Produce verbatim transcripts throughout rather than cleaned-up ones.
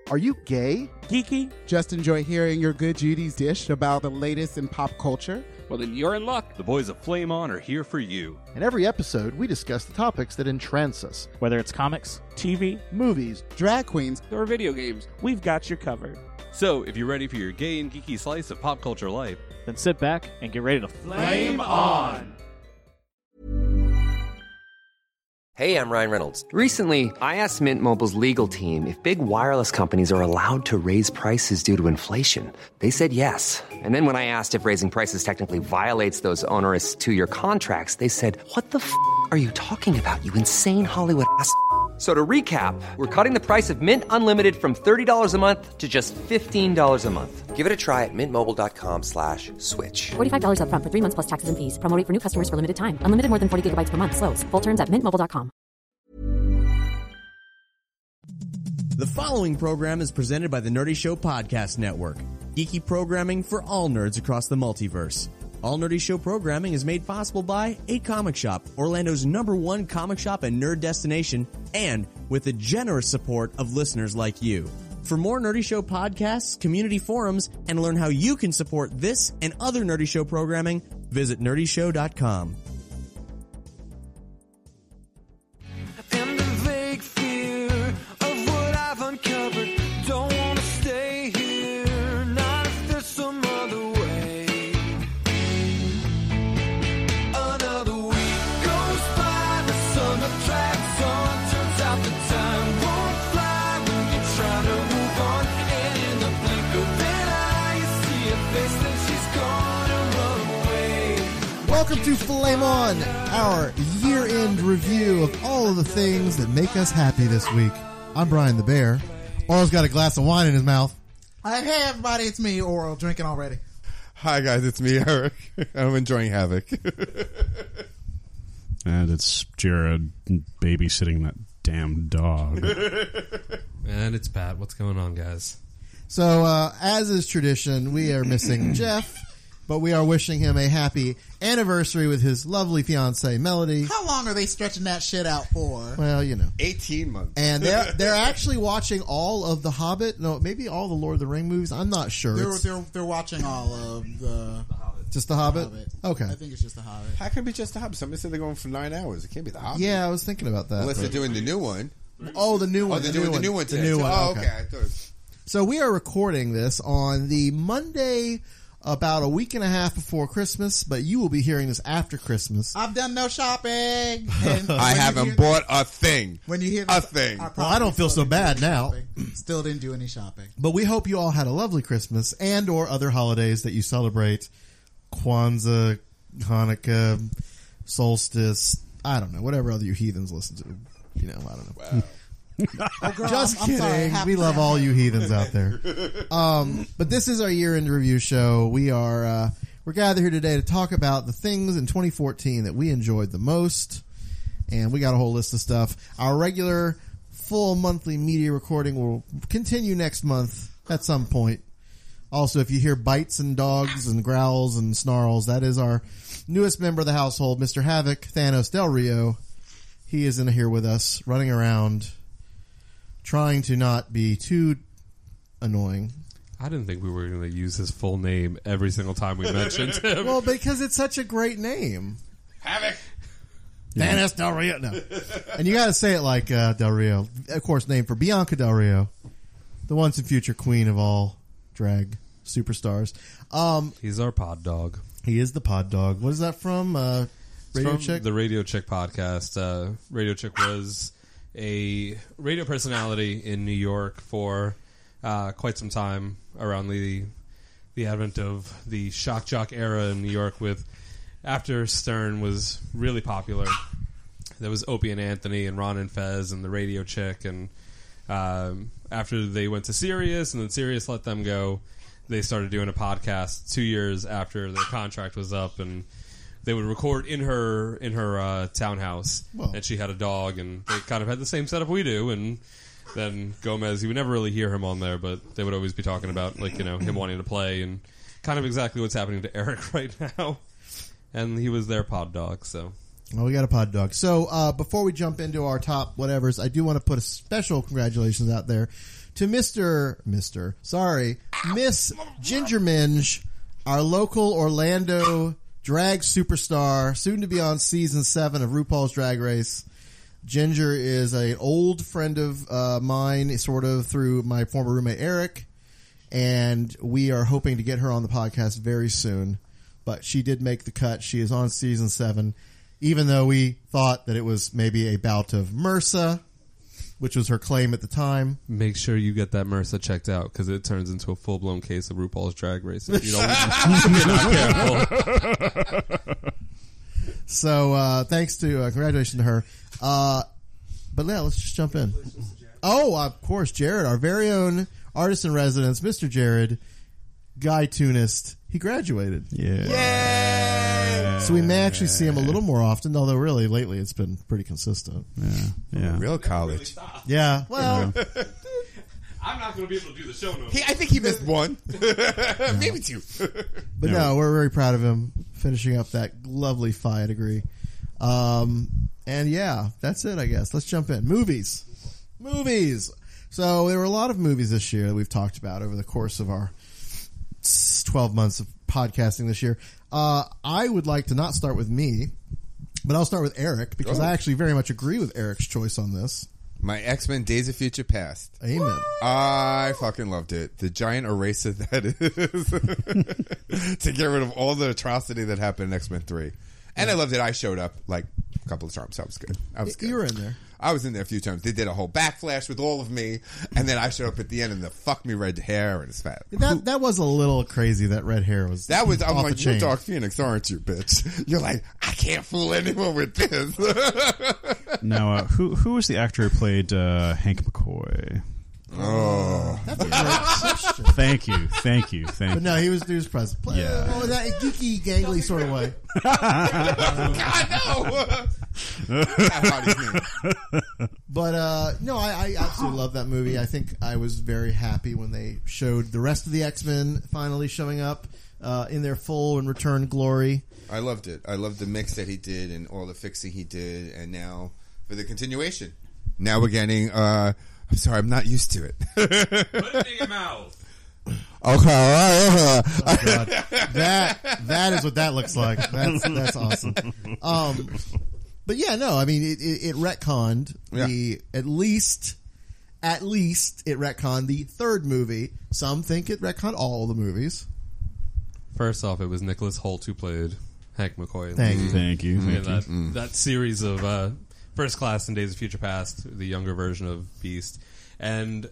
Are you gay? Geeky? Just enjoy hearing your good Judy's dish about the latest in pop culture? Well, then you're in luck. The boys of Flame On are here for you. In every episode, we discuss the topics that entrance us. Whether it's comics, T V, movies, drag queens, or video games, we've got you covered. So, if you're ready for your gay and geeky slice of pop culture life, then sit back and get ready to Flame On! Hey, I'm Ryan Reynolds. Recently, I asked Mint Mobile's legal team if big wireless companies are allowed to raise prices due to inflation. They said yes. And then when I asked if raising prices technically violates those onerous two-year contracts, they said, what the f*** are you talking about, you insane Hollywood ass f- So to recap, we're cutting the price of Mint Unlimited from thirty dollars a month to just fifteen dollars a month. Give it a try at mintmobile.com slash switch. forty-five dollars up front for three months plus taxes and fees. Promo rate for new customers for limited time. Unlimited more than forty gigabytes per month. Slows full terms at mint mobile dot com. The following program is presented by the Nerdy Show Podcast Network. Geeky programming for all nerds across the multiverse. All Nerdy Show programming is made possible by A Comic Shop, Orlando's number one comic shop and nerd destination, and with the generous support of listeners like you. For more Nerdy Show podcasts, community forums, and learn how you can support this and other Nerdy Show programming, visit nerdy show dot com. And the vague fear of what I've uncovered. Don't want to stay here, not if there's some other way. Another week goes by, the sun drags on. Turns out the time won't fly when you try to move on. And in the blink of an eye, you see her face, then she's gone and run away. Welcome to Flame On, our year-end review of all of the things that make us happy this week. I'm Brian the Bear. Oral's got a glass of wine in his mouth. Hey, hey everybody, it's me, Oral, drinking already. Hi guys, it's me, Eric. I'm enjoying Havoc. And it's Jared babysitting that damn dog. And it's Pat. What's going on, guys? So, uh, as is tradition, we are missing Jeff, but we are wishing him a happy anniversary with his lovely fiancée, Melody. How long are they stretching that shit out for? Well, you know. eighteen months. And they're, they're actually watching all of The Hobbit. No, maybe all the Lord of the Ring movies. I'm not sure. They're, they're, they're watching all of the... the Hobbit. Just The Hobbit? The Hobbit? Okay. I think it's just The Hobbit. How can it be just The Hobbit? Somebody said they're going for nine hours. It can't be The Hobbit. Yeah, I was thinking about that. Unless but... they're doing the new one. Oh, the new one. Oh, they're the doing new the new one The today. new one. Oh, okay. okay. I thought it was... So we are recording this on the Monday about a week and a half before Christmas, but you will be hearing this after Christmas. I've done no shopping. And I haven't hear, bought a thing. When you hear a this, thing. I well, I don't feel so bad now. Still didn't do any shopping. But we hope you all had a lovely Christmas and or other holidays that you celebrate. Kwanzaa, Hanukkah, solstice, I don't know, whatever other you heathens listen to. You know, I don't know. Wow. Oh, girl, Just I'm, kidding. I'm sorry, we love all you heathens out there. Um, but this is our year-end review show. We are uh, we're gathered here today to talk about the things in twenty fourteen that we enjoyed the most, and we got a whole list of stuff. Our regular full monthly media recording will continue next month at some point. Also, if you hear bites and dogs and growls and snarls, that is our newest member of the household, Mister Havoc, Thanos Del Rio. He is in here with us, running around, trying to not be too annoying. I didn't think we were going to use his full name every single time we mentioned him. Well, because it's such a great name. Havoc. Thanos Del Rio. No. And you got to say it like uh, Del Rio. Of course, named for Bianca Del Rio, the once and future queen of all drag superstars. Um, He's our pod dog. He is the pod dog. What is that from? Uh, Radio from Chick? The Radio Chick podcast. Uh, Radio Chick was a radio personality in New York for uh, quite some time around the the advent of the shock jock era in New York. With after Stern was really popular, there was Opie and Anthony and Ron and Fez and the Radio Chick, and um, after they went to Sirius and then Sirius let them go, they started doing a podcast two years after their contract was up, and they would record in her in her uh, townhouse, well. and she had a dog, and they kind of had the same setup we do. And then Gomez, you would never really hear him on there, but they would always be talking about, like, you know, him wanting to play, and kind of exactly what's happening to Eric right now. And he was their pod dog, so. Well, we got a pod dog. So uh, before we jump into our top whatevers, I do want to put a special congratulations out there to Mister Mister Sorry, Miss Ginger Minge, our local Orlando drag superstar, soon to be on season seven of RuPaul's Drag Race. Ginger is an old friend of uh, mine, sort of through my former roommate Eric, and we are hoping to get her on the podcast very soon. But she did make the cut. She is on season seven, even though we thought that it was maybe a bout of MRSA, which was her claim at the time. Make sure you get that MRSA checked out because it turns into a full blown case of RuPaul's Drag Race if you don't if you're not careful. So uh, thanks to uh, congratulations to her. Uh, but yeah, let's just jump in. Oh, of course, Jared, our very own artist in residence, Mister Jared, Guy Tunist. He graduated. Yeah. Yay! So we may actually see him a little more often, although really lately it's been pretty consistent. Yeah. Yeah. Real college. Yeah. Well, I'm not going to be able to do the show no He, I think he missed one. Maybe two. but no, we're very proud of him finishing up that lovely F I A degree. Um, and yeah, that's it, I guess. Let's jump in. Movies. Movies. So there were a lot of movies this year that we've talked about over the course of our twelve months of podcasting this year. Uh, I would like to not start with me, but I'll start with Eric because Oh. I actually very much agree with Eric's choice on this. My X-Men Days of Future Past. Amen. I fucking loved it. The giant eraser that is to get rid of all the atrocity that happened in X-Men three. And I loved it. I showed up like a couple of times. I was good. I was good. You were in there. I was in there a few times. They did a whole backflash with all of me, and then I showed up at the end and the fuck me red hair and it's fat. That that was a little crazy. That red hair was. That was. I'm off like, the you're chain. Dark Phoenix, aren't you, bitch? You're like, I can't fool anyone with this. Now, uh, who who was the actor who played uh, Hank McCoy? Oh, That's a great question. Thank you, thank you, thank But you. no, he was he was present. Play, Yeah. oh, that geeky, gangly sort of way. God no. But uh, no, I, I absolutely love that movie. I think I was very happy when they showed the rest of the X-Men finally showing up uh, in their full and return glory. I loved it. I loved the mix that he did and all the fixing he did, and now for the continuation. Now we're getting. Uh, I'm sorry, I'm not used to it. Put it in your mouth. Okay, Oh, God. that that is what that looks like. That's that's awesome. Um, but yeah, no, I mean it, it, it retconned Yeah. the at least at least it retconned the third movie. Some think it retconned all the movies. First off, it was Nicholas Hoult who played Hank McCoy. Thank you. Thank you, Yeah, thank that, you. that series of uh, First Class and Days of Future Past, the younger version of Beast. And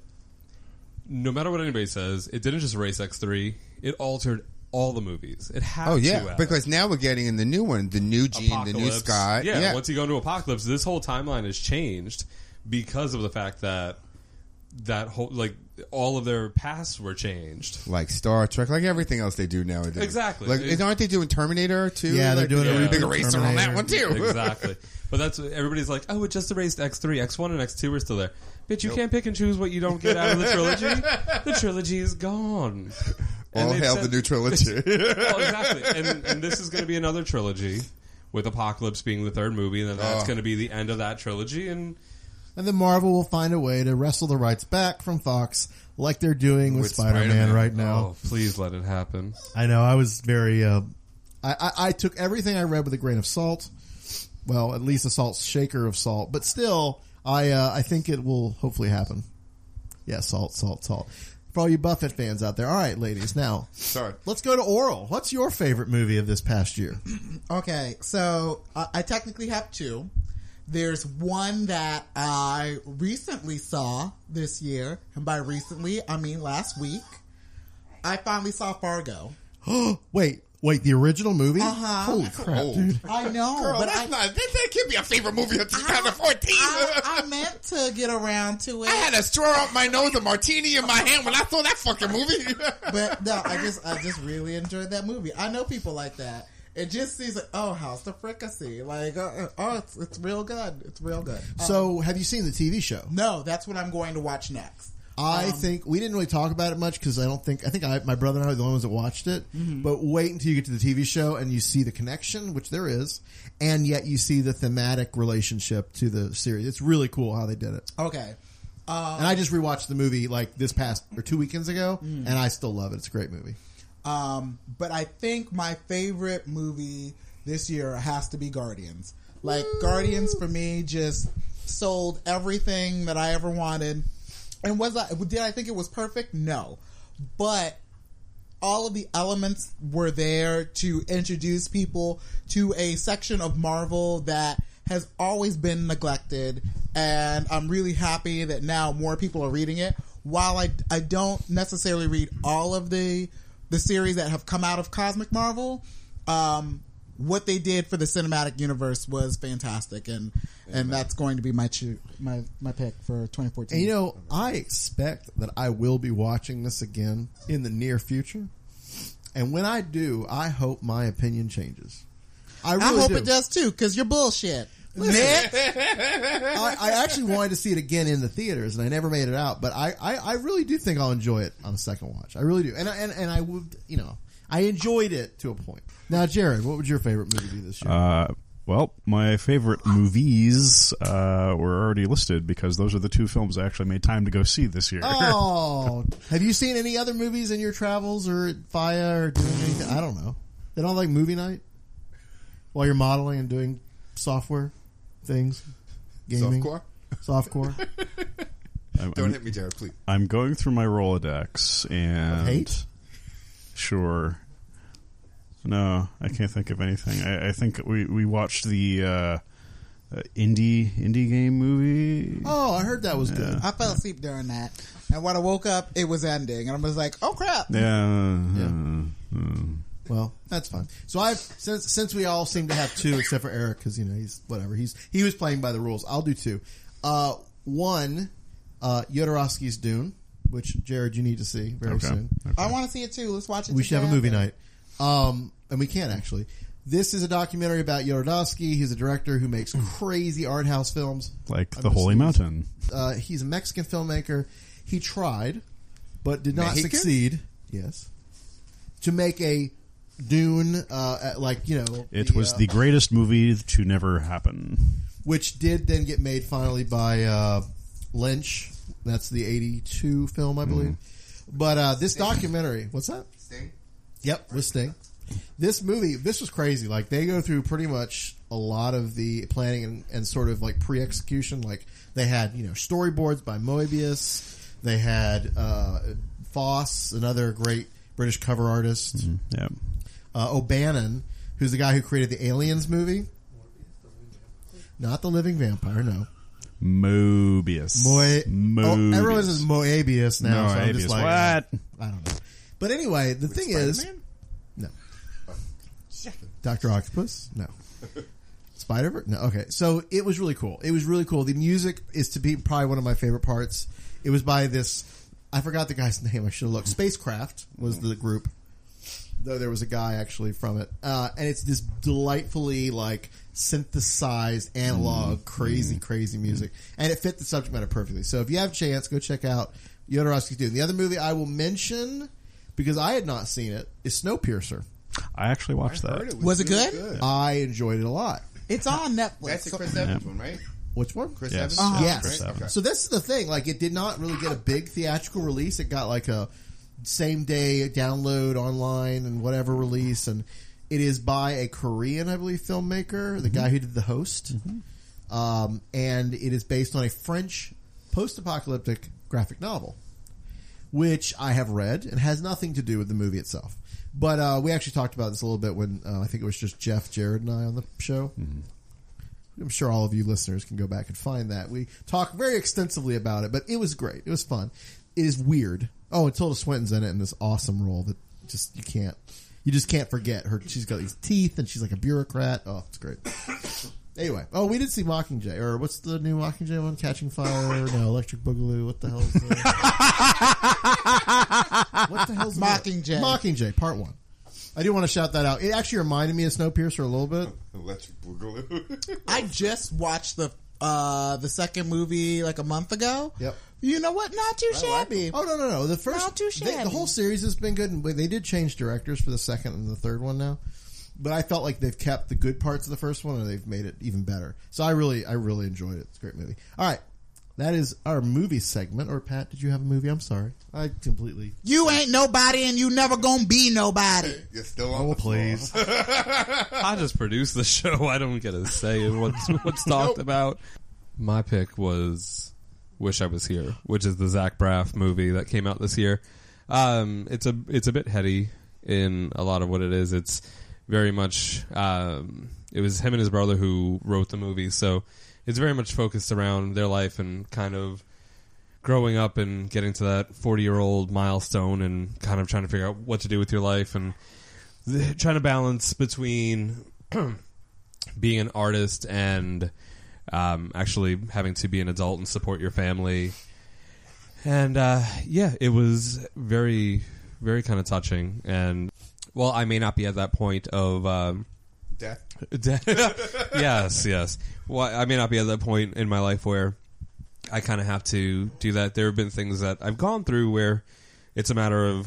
no matter what anybody says, it didn't just erase X three. It altered all the movies. It had Oh to yeah, have. because now we're getting in the new one, the new Gene, the new Apocalypse. Scott. Yeah, Yeah, once you go into Apocalypse, this whole timeline has changed because of the fact that that whole, like, all of their pasts were changed. like Star Trek, like everything else they do nowadays. Exactly. Like, It- aren't they doing Terminator too? Yeah, they're Like, doing a a big reboot of eraser on that Terminator. one too. Exactly. But that's everybody's like, oh, it just erased X three, X one, and X two are still there. Bitch, you can't pick and choose what you don't get out of the trilogy. The trilogy is gone. And All they've hail said- the new trilogy. well, exactly. And, and this is going to be another trilogy, with Apocalypse being the third movie, and then that's Oh. going to be the end of that trilogy. And And then Marvel will find a way to wrestle the rights back from Fox, like they're doing with, With Spider-Man, Spider-Man. right now. oh, please let it happen. I know. I was very. Uh, I, I I took everything I read with a grain of salt. Well, at least a salt shaker of salt, but still, I uh, I think it will hopefully happen. Yeah, salt, salt, salt. For all you Buffett fans out there, all right, ladies. Now, Sorry. let's go to Oral. What's your favorite movie of this past year? Okay, so uh, I technically have two. There's one that I recently saw this year, and by recently, I mean last week. I finally saw Fargo. wait, wait, the original movie? Uh-huh. Holy crap, old. dude! I know, Girl, but that's I, not, that, that can't be a favorite movie of twenty fourteen. I, I meant to get around to it. I had a straw up my nose, a martini in my hand when I saw that fucking movie. But no, I just I just really enjoyed that movie. I know people like that. It just seems like, oh, how's the fricassee? Like, uh, oh, it's, it's real good. It's real good. Um, So, have you seen the T V show? no, that's what I'm going to watch next. I Um, think we didn't really talk about it much because I don't think I think I, my brother and I are the only ones that watched it. But wait until you get to the T V show and you see the connection, which there is, and yet you see the thematic relationship to the series. It's really cool how they did it. Okay. Um, and I just rewatched the movie like this past or two weekends ago, Mm. and I still love it. It's a great movie. Um, but I think my favorite movie this year has to be Guardians. Like, Guardians for me just sold everything that I ever wanted. And was I, did I think it was perfect? No. But all of the elements were there to introduce people to a section of Marvel that has always been neglected. And I'm really happy that now more people are reading it. While I, I don't necessarily read all of the the series that have come out of Cosmic Marvel, um, what they did for the cinematic universe was fantastic, and and that's going to be my cho- my my pick for twenty fourteen. And you know, I expect that I will be watching this again in the near future. And when I do, I hope my opinion changes. I, really I hope do. it does too, because you're bullshit. I, I actually wanted to see it again in the theaters, and I never made it out. But I, I, I really do think I'll enjoy it on a second watch. I really do, and I, and and I would, you know, I enjoyed it to a point. Now, Jared, what would your favorite movie be this year? Uh, well, my favorite movies uh, were already listed because those are the two films I actually made time to go see this year. Oh, have you seen any other movies in your travels or via or doing anything? I don't know. They don't like movie night while you're modeling and doing software things, gaming, Softcore? softcore. I'm, Don't I'm- hit me, Jared, please. I'm going through my Rolodex and Of hate? Sure. No, I can't think of anything. I, I think we, we watched the uh, uh, indie indie game movie. Oh, I heard that was good. I fell asleep during that, and when I woke up, it was ending, and I was like, "Oh crap!" Yeah. Yeah. Well, that's fine. So I've since since we all seem to have two, except for Eric, because you know he's whatever. He's he was playing by the rules. I'll do two. Uh, one, uh, Jodorowsky's Dune, which Jared you need to see very Okay. soon. I want to see it too. Let's watch it. We should have a together. movie night, um, and we can actually. This is a documentary about Jodorowsky. He's a director who makes crazy art house films, Like I'm The Holy just- Mountain. Uh, he's a Mexican filmmaker. He tried, but did not Mexican? succeed. Yes, to make a Dune, uh, like you know, It the, was uh, the greatest movie to never happen. which did then get made finally by uh, Lynch. That's the eighty-two film, I believe. But uh, this documentary, what's that? Sting? Yep, with Sting. This movie, this was crazy. Like, they go through pretty much a lot of the planning and, and sort of like pre-execution. Like, they had, you know, storyboards by Moebius. They had uh, Foss, another great British cover artist. Yeah. Uh, O'Bannon, who's the guy who created the Aliens movie. Not the Living Vampire, no. Mobius. Moe- Mobius. Oh, everyone says Moebius now. So I'm just Moebius. like, What? I don't know. But anyway, the thing is, Spider-Man? no. Doctor Octopus, no. Spider Verse, no. Okay, so it was really cool. It was really cool. The music is to be probably one of my favorite parts. It was by this. I forgot the guy's name. I should have looked. Spacecraft was the group. Though there was a guy actually from it, uh, and it's this delightfully like synthesized analog, crazy, crazy music, and it fit the subject matter perfectly. So if you have a chance, go check out Jodorowsky's Dune. The other movie I will mention because I had not seen it is Snowpiercer. I actually watched that. Heard Was it really good? I enjoyed it a lot. It's on Netflix. That's a So- Chris Evans one, right? Which one? Chris Yes. Evans? Uh-huh. Yes. Right? Okay. So this is the thing. Like, it did not really get a big theatrical release. It got like a same day download online and whatever release. And it is by a Korean, I believe, filmmaker, the guy who did The Host. Um, and it is based on a French post-apocalyptic graphic novel, which I have read and has nothing to do with the movie itself. But uh, we actually talked about this a little bit when uh, I think it was just Jeff, Jared, and I on the show. I'm sure all of you listeners can go back and find that. We talk very extensively about it, but it was great. It was fun. It is weird. Oh, and Tilda Swinton's in it in this awesome role that just you can't, you just can't forget her. She's got these teeth and she's like a bureaucrat. Oh, it's great. Anyway, oh, we did see Mockingjay, or what's the new Mockingjay one? Catching Fire? No, Electric Boogaloo. What the hell is that? What the hell's Mockingjay. Mockingjay, part one. I do want to shout that out. It actually reminded me of Snowpiercer a little bit. Electric Boogaloo. I just watched the uh, the second movie like a month ago. Yep. You know what? Not too shabby. Oh no no no! The first, Not too they- the shabby. whole series has been good. And they did change directors for the second and the third one now, but I felt like they've kept the good parts of the first one and they've made it even better. So I really, I really enjoyed it. It's a great movie. All right, That is our movie segment. Or Pat, did you have a movie? I'm sorry, I completely. You ain't nobody, and you never gonna be nobody. You're still on Oh the please. I just produce the show. I don't get a say in what's what's talked about. My pick was "Wish I Was Here," which is the Zach Braff movie that came out this year. Um, it's a it's a bit heady in a lot of what it is. It's very much. Um, it was him and his brother who wrote the movie, so it's very much focused around their life and kind of growing up and getting to that forty-year-old milestone and kind of trying to figure out what to do with your life and th- trying to balance between being an artist and um, actually having to be an adult and support your family. And, uh, yeah, it was very, very kind of touching. And, well, I may not be at that point of... Um, Death? Death. Yes, yes. Well, I may not be at that point in my life where I kind of have to do that. There have been things that I've gone through where it's a matter of,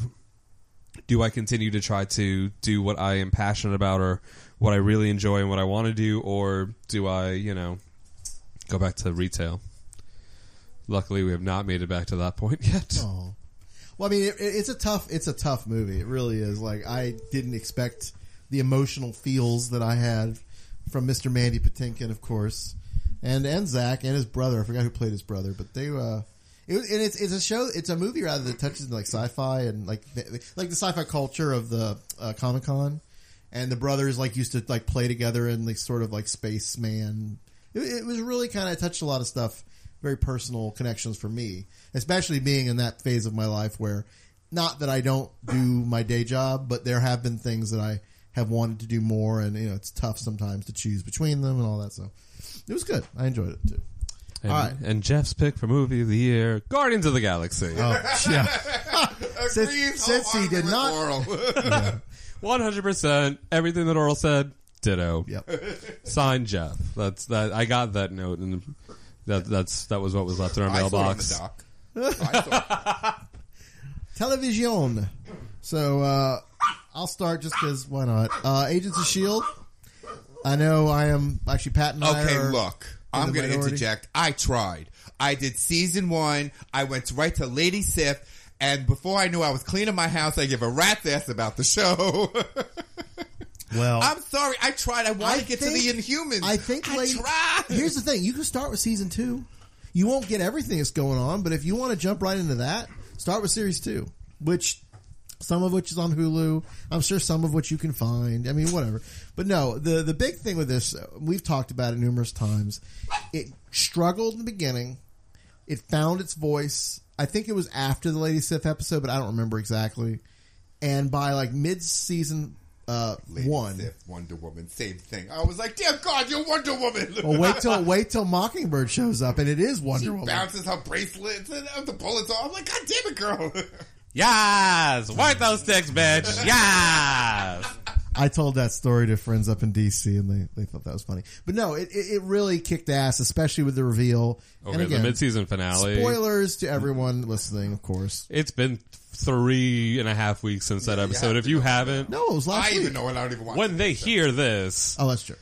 do I continue to try to do what I am passionate about or what I really enjoy and what I want to do, or do I, you know, go back to retail? Luckily, we have not made it back to that point yet. Oh. Well, I mean, it, it's a tough, it's a tough movie. It really is. Like, I didn't expect the emotional feels that I had from Mister Mandy Patinkin, of course, and and Zach and his brother. I forgot who played his brother, but they. Uh, it, and it's it's a show. It's a movie rather that touches like sci-fi and like like the sci-fi culture of the uh, Comic Con, and the brothers like used to like play together in like sort of like spaceman. It, it was really kind of touched a lot of stuff. Very personal connections for me, especially being in that phase of my life where, not that I don't do my day job, but there have been things that I have wanted to do more, and you know it's tough sometimes to choose between them and all that. So it was good. I enjoyed it too. And, all right, and Jeff's pick for movie of the year: Guardians of the Galaxy. Oh, yeah. since, since he did not, one hundred percent everything that Oral said, ditto. Yep. Signed, Jeff. That's that. I got that note, and that that's that was what was left in our I mailbox. saw it on the dock. I saw it. Television. So uh, I'll start just because why not? Uh, Agents of S H I E L D. I know I am actually Pat and I Okay, are look. in I'm the going to minority. interject. I tried. I did season one. I went right to Lady Sif, and before I knew I was cleaning my house, I give a rat's ass about the show. Well, I'm sorry. I tried. I want I to get think- to the Inhumans. I think I lady, tried. Here's the thing: you can start with season two. You won't get everything that's going on, but if you want to jump right into that, start with series two, which some of which is on Hulu. I'm sure some of which you can find. I mean, whatever. But no, the the big thing with this, we've talked about it numerous times. It struggled in the beginning. It found its voice. I think it was after the Lady Sif episode, but I don't remember exactly. And by like mid-season uh, Lady one, Sif, Wonder Woman, same thing. I was like, dear God, you're Wonder Woman. well, wait till wait till Mockingbird shows up, and it is Wonder She Woman. bounces her bracelets and uh, the bullets off. I'm like, God damn it, girl. Yes, wipe those sticks, bitch. Yes. I told that story to friends up in D C, and they, they thought that was funny. But no, it, it, it really kicked ass, especially with the reveal. Okay, and again, the mid-season finale. Spoilers to everyone listening, of course. It's been three and a half weeks since that episode. If you haven't, No, it was last I week. even know it. I don't even watch when it. they hear this, Oh, that's true.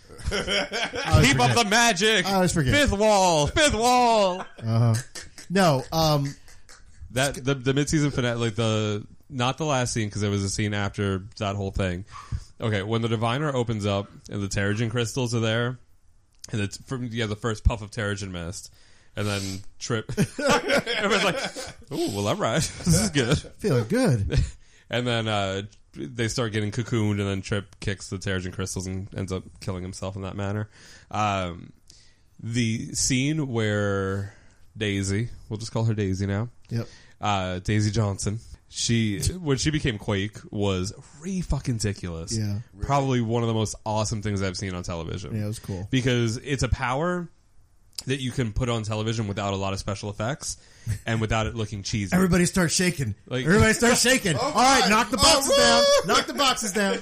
keep up the magic. I always forget. Fifth wall, fifth wall. Uh-huh. No, um, That the the mid-season finale, like the not the last scene because there was a scene after that whole thing. Okay, when the Diviner opens up and the Terrigen crystals are there, and it's from yeah the first puff of Terrigen mist, and then Trip, everyone's like, "Ooh, well, all right, this is good." feeling good. And then uh, they start getting cocooned, and then Trip kicks the Terrigen crystals and ends up killing himself in that manner. Um, the scene where Daisy, we'll just call her Daisy now. Yep. Uh, Daisy Johnson. She when she became Quake was re fucking ridiculous. Yeah. Probably one of the most awesome things I've seen on television. Yeah, it was cool. Because it's a power that you can put on television without a lot of special effects and without it looking cheesy. Everybody starts shaking. Like- Everybody starts shaking. Oh, All right, God. knock the Oh, boxes woo! down. Knock the boxes down.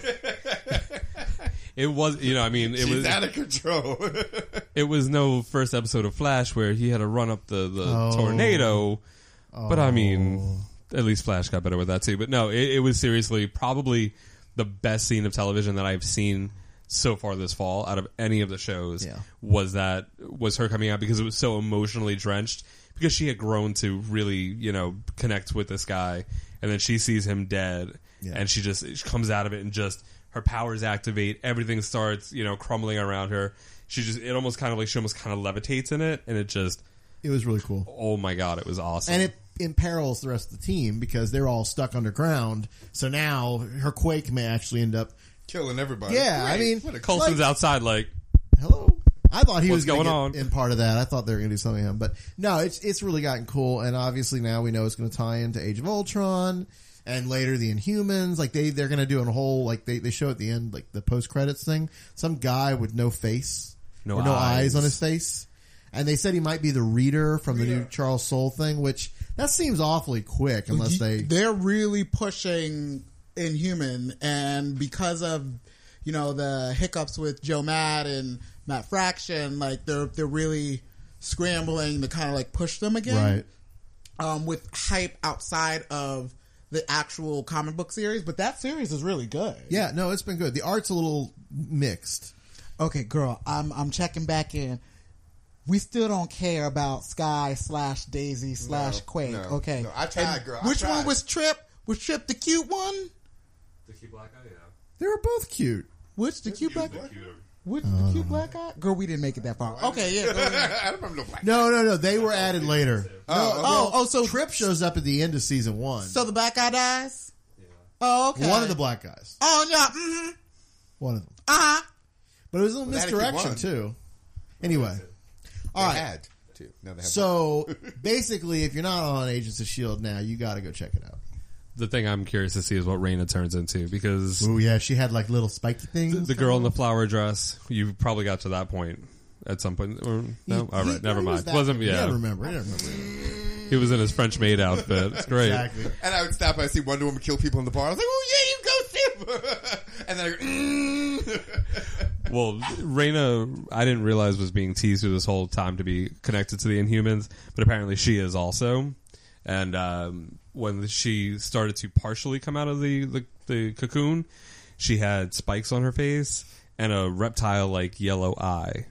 It was, you know, I mean, it She's was out of control. it was no first episode of Flash where he had to run up the, the Oh. tornado. But I mean, at least Flash got better with that too. But no, it, it was seriously probably the best scene of television that I've seen so far this fall out of any of the shows. Yeah. Was that was her coming out because it was so emotionally drenched because she had grown to really, you know, connect with this guy, and then she sees him dead, Yeah. and she just she comes out of it and just her powers activate, everything starts, you know, crumbling around her. She just it almost kind of like she almost kind of levitates in it, and it just it was really cool. Oh my god, it was awesome. And it imperils the rest of the team because they're all stuck underground. So now her quake may actually end up killing everybody. Yeah, I mean, what a Coulson's like- outside like, hello. I thought he What's was gonna going get on? in part of that. I thought they were going to do something to him, but no, it's it's really gotten cool. And obviously now we know it's going to tie into Age of Ultron and later the Inhumans. Like they they're going to do a whole like they they show at the end like the post credits thing. Some guy with no face No or no eyes. eyes on his face, and they said he might be the Reader from the new Charles Soule thing, which that seems awfully quick unless they They're really pushing Inhuman, and because of you know the hiccups with Joe Mad and Matt Fraction, like they're they're really scrambling to kind of like push them again, right. Um, with hype outside of the actual comic book series. But that series is really good. Yeah, no, it's been good. The art's a little mixed. Okay, girl, I'm I'm checking back in. We still don't care about Sky slash Daisy slash No, Quake. no, okay, no. I tried, And girl. I Which tried. one was Trip? Was Trip the cute one? the cute black guy, yeah. They were both cute. Which the cute black guy? Which Uh, the cute black guy? Girl, we didn't make it that far. Okay, yeah. Go ahead. I don't remember no black. No, no, no. They were added later. Oh, No, okay. Oh, oh, so Trip shows up at the end of season one. so the black guy dies. Oh, okay. One of the black guys. Oh yeah. Mm-hmm. One of them. Uh huh. But it was a little Well, they had to keep misdirection one. too. Anyway, all They right. had to. Now they have So basically, if you're not on Agents of S H I E L D now, you got to go check it out. The thing I'm curious to see is what Raina turns into, because Oh yeah, she had like little spiky things. the girl in the flower dress, you probably got to that point at some point. Or, no? He- All he- right, never he was mind. that- Wasn't, He yeah. didn't remember. He didn't remember. He was in his French maid outfit. It's great. Exactly. And I would stop and I see Wonder Woman kill people in the bar. I was like, oh yeah, you go see him. And then I go, mm. Well, Raina, I didn't realize was being teased through this whole time to be connected to the Inhumans, but apparently she is also. And um, when she started to partially come out of the, the, the cocoon, she had spikes on her face and a reptile-like yellow eye.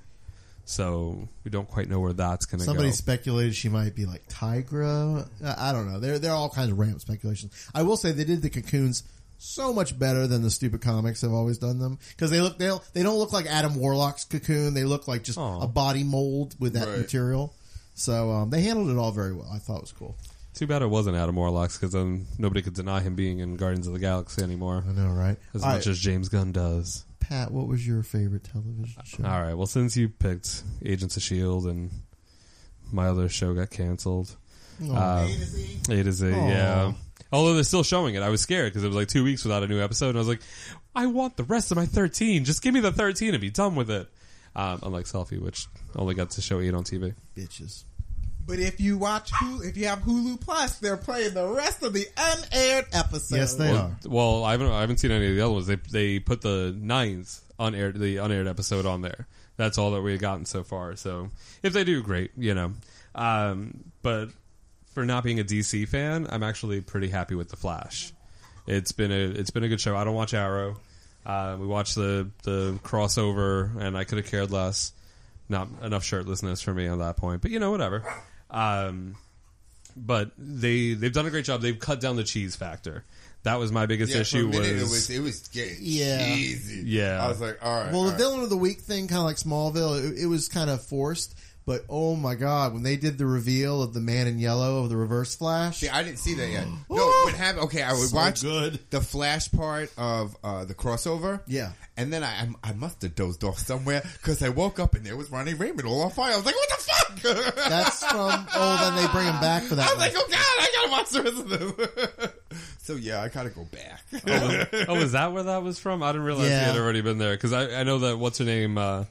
So we don't quite know where that's going to go. Somebody speculated she might be like Tigra. I I don't know. There, there are all kinds of random speculations. I will say they did the cocoons so much better than the stupid comics have always done them, because they look they don't, they don't look like Adam Warlock's cocoon. They look like just Aw. a body mold with that Right. material. So um, they handled it all very well. I thought it was cool. Too bad it wasn't Adam Warlock's, because then nobody could deny him being in Guardians of the Galaxy anymore. I know, right? As All much right. as James Gunn does. Pat, what was your favorite television show? All right. Well, since you picked Agents of S H I E L D and my other show got canceled, Aw. uh, A to Z. A to Z, Aw. yeah. Although they're still showing it, I was scared because it was like two weeks without a new episode, and I was like, I want the rest of my thirteen. Just give me the thirteen and be done with it. Um, unlike Selfie, which only got to show eight on T V. Bitches. But if you watch Hulu, if you have Hulu Plus, they're playing the rest of the unaired episodes. Yes, they well, are. well, I haven't I haven't seen any of the other ones. They they put the ninth unaired the unaired episode on there. That's all that we've gotten so far. So if they do, great, you know. Um, but for not being a D C fan, I'm actually pretty happy with the Flash. It's been a it's been a good show. I don't watch Arrow. Uh, we watched the the crossover, and I could have cared less. Not enough shirtlessness for me on that point, but you know, whatever. Um, but they they've done a great job. They've cut down the cheese factor. That was my biggest Yeah, issue. for a minute, was, it was it was getting Yeah. cheesy. Yeah. I was like, all right. Well, all the right. villain of the week thing, kind of like Smallville, it, it was kind of forced. But oh my god, when they did the reveal of the Man in Yellow of the Reverse Flash, See, I didn't see that yet. No, what happened? Okay, I would So watch good. the Flash part of uh, the crossover. Yeah. and then I I, I must have dozed off somewhere because I woke up and there was Ronnie Raymond all on fire. I was like, what the fuck? That's from. Oh, then they bring him back for that. I was like, one. oh god, I gotta watch the rest of this. So yeah, I gotta go back. oh, was, oh, was that where that was from? I didn't realize Yeah. he had already been there, because I, I know that what's her name, uh,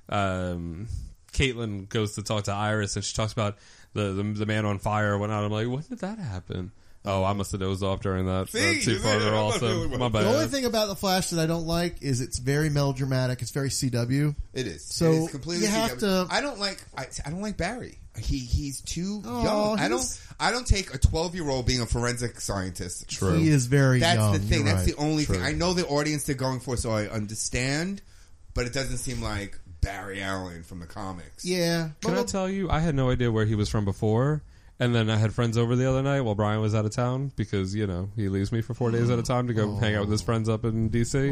um, Caitlin goes to talk to Iris, and she talks about the, the the man on fire or whatnot. I'm like, when did that happen? Oh, I must have dozed off during that. See, uh, too you far see, there I also. really My bad. The only thing about the Flash that I don't like is it's very melodramatic. It's very C W. It is. So it is completely you have C W. to- I don't like. I, I don't like Barry. He he's too Oh, young. I don't. he's- I don't take a twelve year old being a forensic scientist. True. He is very That's young. the thing. You're That's right. the only True. thing. I know the audience they're going for, so I understand. But it doesn't seem like Barry Allen from the comics. Yeah. Can I tell you, I had no idea where he was from before. And then I had friends over the other night while Brian was out of town because, you know, he leaves me for four days at a time to go hang out with his friends up in D C.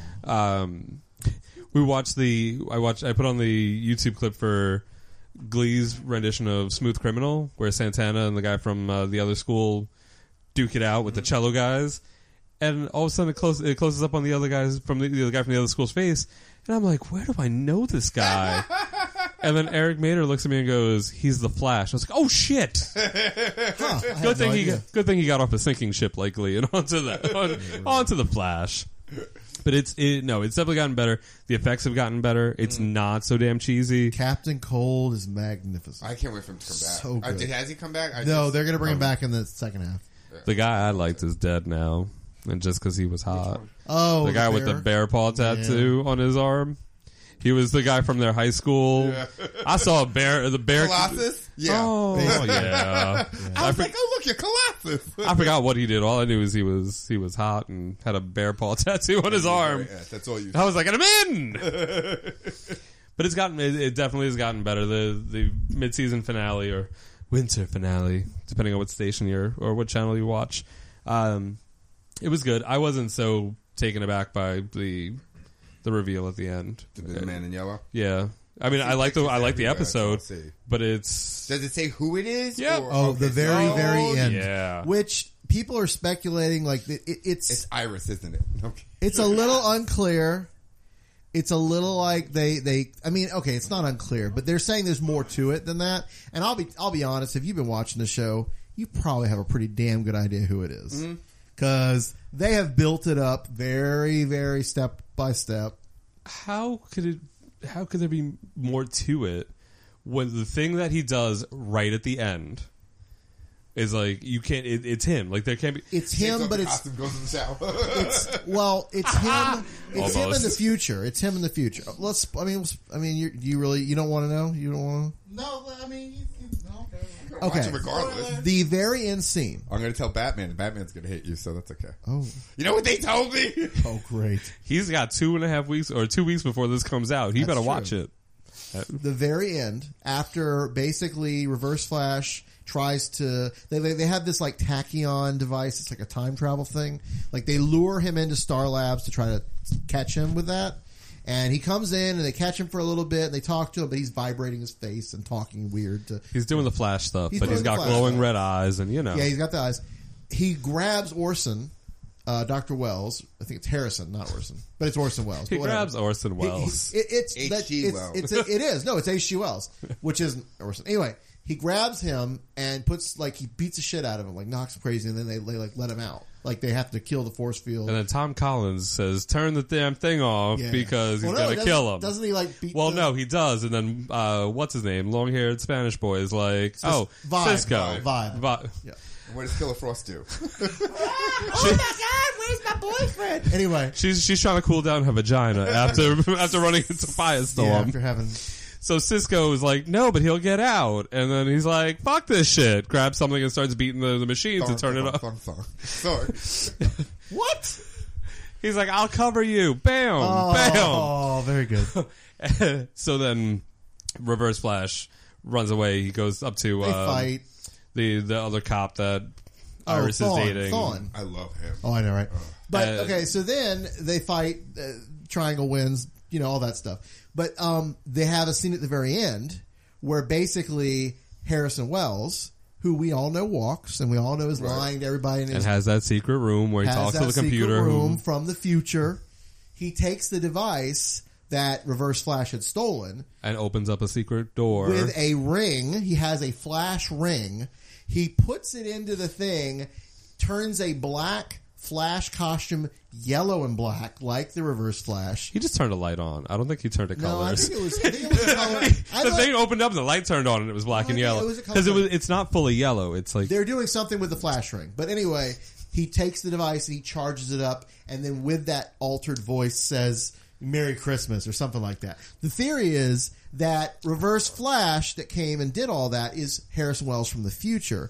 Um, we watched the, I watched, I put on the YouTube clip for Glee's rendition of Smooth Criminal, where Santana and the guy from uh, the other school duke it out with the cello guys. And all of a sudden it, close, it closes up on the other guys from the, the other guy from the other school's face. And I'm like, where do I know this guy? And then Eric Mader looks at me and goes, "He's the Flash." I was like, "Oh shit!" Huh, good thing no he idea. got, good thing he got off a sinking ship like Glee and onto the on, onto the Flash. But it's it, no, it's definitely gotten better. The effects have gotten better. It's Mm. not so damn cheesy. Captain Cold is magnificent. I can't wait for him to come back. So Uh, good. did- has he come back? I no, just- they're going to bring him oh. back in the second half. The guy I liked is dead now, and just because he was hot. Oh, the guy the with the bear? bear paw tattoo on his arm. He was the guy from their high school. Yeah. I saw a bear. The bear. Colossus? Yeah. Oh yeah. I I, was for- like, oh look, you're Colossus. I forgot what he did. All I knew is he was he was hot and had a bear paw tattoo on his arm. Yeah, that's all you. I was like, "And I'm in." But it's gotten. It, it definitely has gotten better. The the mid season finale or winter finale, depending on what station you're or what channel you watch. Um, it was good. I wasn't so taken aback by the the reveal at the end. The, the man in yellow. Yeah, I mean, I like the I like the everywhere, episode, so I'll see. but it's Does it say who it is? Yeah. Or- Oh, okay, the very, so- very end. yeah. Which people are speculating, like, it, it, it's, It's Iris, isn't it? Okay. it's a little unclear. It's a little like they, they, I mean, okay, it's not unclear, but they're saying there's more to it than that. And I'll be, I'll be honest, if you've been watching the show, you probably have a pretty damn good idea who it is. Mm-hmm. Cause they have built it up very, very step by step. how could it how could there be more to it when the thing that he does right at the end is like you can't it, it's him like there can't be It's him, but it's, Costume goes in the shower. it's, well, it's him, it's him in Almost. the future. It's him in the future. Let's, I mean, I mean, you, you really, you don't want to know? You don't want No, I mean, you, you, okay. to? Watch Okay. it regardless. The very end scene. I'm going to tell Batman. Batman's going to hate you, so that's okay. Oh. You know what they told me? Oh, great. he's got two and a half weeks or two weeks before this comes out. He That's better true. watch it. The very end, after basically Reverse Flash tries to, they, they they have this like tachyon device. It's like a time travel thing. Like they lure him into Star Labs to try to catch him with that. And he comes in and they catch him for a little bit and they talk to him, but he's vibrating his face and talking weird to. He's doing the Flash stuff, He's but he's doing the got Flash glowing stuff. red eyes and you know. Yeah, he's got the eyes. He grabs Orson, uh, Doctor Wells. I think it's Harrison, not Orson, but it's Orson Welles. He but whatever. grabs Orson He- he- Welles. it- it's H G that- it's, Wells. it's a, it is no, it's H G Wells, which isn't Orson. Anyway, he grabs him and puts like he beats the shit out of him, like knocks him crazy, and then they, they like let him out. Like they have to kill the force field. And then Tom Collins says, "Turn the damn thing off Yeah. because he's Well, no, gonna doesn't- kill him." Doesn't he like beat? Well, the, no, he does, and then uh, what's his name? Long-haired Spanish boy is like, "Oh, Vibe, Cisco, Vibe, Vibe. Vi- Yeah. What does Killer Frost do? Oh my God, where's my boyfriend? Anyway, She's she's trying to cool down her vagina after after running into Firestorm. yeah, after having So Cisco is like, "No, but he'll get out," and then he's like, "Fuck this shit!" Grabs something and starts beating the, the machine to turn it off. Song, song. Sorry. what? He's like, "I'll cover you." Bam, Oh, very good. bam. So then, Reverse Flash runs away. He goes up to They um, fight. the the other cop that Oh, Iris Thawne, is dating. Thawne. I love him. Oh, I know, right? But Uh, okay, so then they fight. Uh, Triangle wins. You know all that stuff. But um, they have a scene at the very end where basically Harrison Wells, who we all know walks and we all know is lying to everybody, and and is, has that secret room where he has talks that to the secret computer. room who- from the future. He takes the device that Reverse Flash had stolen and opens up a secret door. with a ring. He has a flash ring. He puts it into the thing, turns a black Flash costume yellow and black, like the Reverse Flash. He just turned a light on. I don't think he turned it No, I colors. think it was. I think it was a color. I the thought thing opened up and the light turned on and it was black No, and I think yellow it was a color because it was. code. It's not fully yellow. It's like they're doing something with the flash ring. But anyway, he takes the device and he charges it up, and then with that altered voice says "Merry Christmas" or something like that. The theory is that Reverse Flash that came and did all that is Harrison Wells from the future.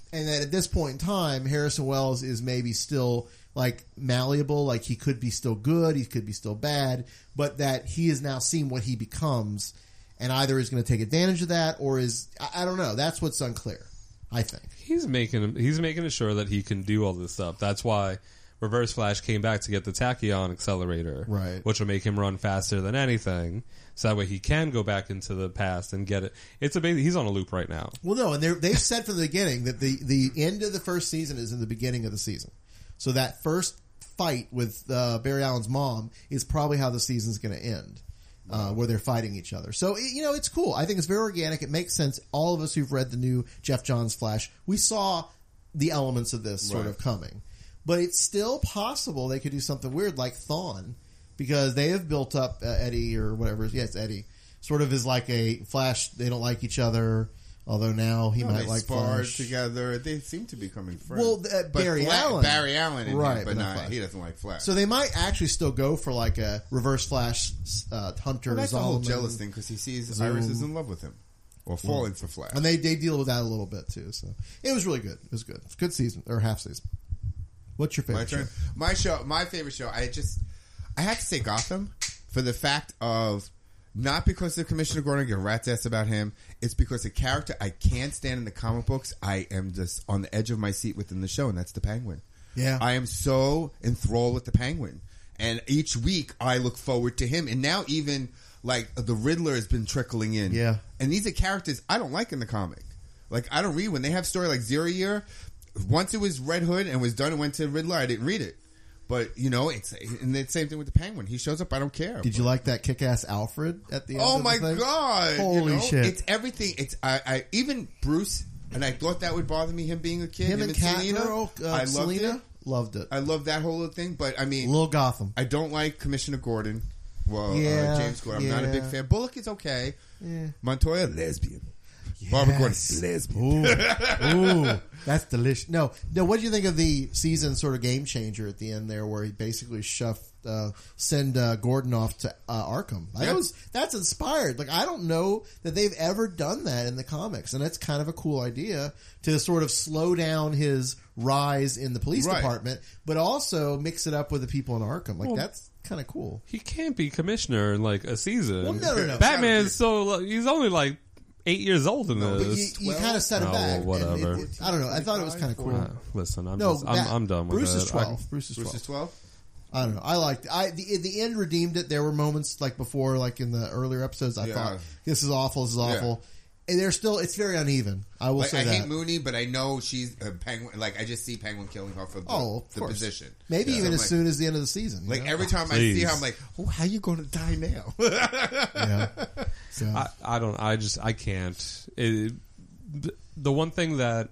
and that at this point in time, Harrison Wells is maybe still like malleable, like he could be still good, he could be still bad, but that he has now seen what he becomes, and either is going to take advantage of that or is I, I don't know. That's what's unclear. I think he's making he's making sure that he can do all this stuff. That's why Reverse Flash came back to get the Tachyon accelerator, right? Which will make him run faster than anything. So that way he can go back into the past and get it. It's a he's on a loop right now. Well, no, and they've said from the beginning that the the end of the first season is in the beginning of the season. So that first fight with uh, Barry Allen's mom is probably how the season's going to end. Uh, where they're fighting each other. So, you know, it's cool. I think it's very organic. It makes sense. All of us who've read the new Jeff Johns Flash, we saw the elements of this sort Right. of coming. But it's still possible they could do something weird like Thawne, because they have built up uh, Eddie or whatever. Yeah, it's Eddie. Sort of is like a Flash. They don't like each other. Although now he No, might they like sparred Flash. together. They seem to be becoming friends. Well, uh, But Barry Fla- Allen, Barry Allen, in right? him, but not not, Flash. he doesn't like Flash. So they might actually still go for like a Reverse Flash uh, Hunter. Well, that's the whole Zolomon, jealous thing because he sees Zoom. Iris is in love with him or falling for Flash. And they, they deal with that a little bit too. So it was really good. It was good. It's a good season or half season. What's your My favorite show? turn. My show, my favorite show. I just, I have to say Gotham for the fact of not because of Commissioner Gordon get rat's ass about him. It's because a character I can't stand in the comic books. I am just on the edge of my seat within the show, and that's the Penguin. Yeah, I am so enthralled with the Penguin, and each week I look forward to him. And now even like the Riddler has been trickling in. Yeah, and these are characters I don't like in the comic. Like I don't read when they have story like Zero Year. Once it was Red Hood and was done and went to Riddler, I didn't read it. But, you know, it's and the same thing with the Penguin. He shows up, I don't care. Did you like that kick-ass Alfred at the end? Oh of my the thing? God! Holy you know? shit! It's everything. It's I, I even Bruce, and I thought that would bother me. Him being a kid, Him him, and Selena. Catgirl, uh, I loved Selena? it. Loved it. I love that whole thing. But I mean, Little Gotham. I don't like Commissioner Gordon. Well, Yeah, uh, James Gordon. I'm not a big yeah. fan. Bullock is okay. Yeah. Montoya, lesbian. Barbara Gordon, lesbian. Ooh, ooh, that's delicious. No, no. What do you think of the season sort of game changer at the end there, where he basically shoved, uh, send uh, Gordon off to uh, Arkham? That Yeah. was that's inspired. Like I don't know that they've ever done that in the comics, and that's kind of a cool idea to sort of slow down his rise in the police Right. department, but also mix it up with the people in Arkham. Like Well, that's kind of cool. He can't be commissioner in like a season. Well, no, no, no. Batman's so he's only like eight years old in But you, this. you kind of set it Oh, back. well, and whatever. it- it- I don't know. I thought it was kind of cool. Uh, listen, I'm No, just, I'm, Bat- I'm done with Bruce it. is twelve. I- Bruce is twelve. Bruce is twelve. I don't know. I liked I the the end redeemed it. There were moments like before, like in the earlier episodes. I Yeah. thought this is awful. This is awful. And they're still. It's very uneven. I will Like, say I that. hate Mooney, but I know she's a Penguin. Like I just see Penguin killing her for the, Oh, of the course. position. Maybe Yeah. even So as I'm soon as the end of the season. you Like know? every time I Please. see her, I'm like, "Oh, how you going to die now?" yeah. So, I, I don't. I just. I can't. It, the, the one thing that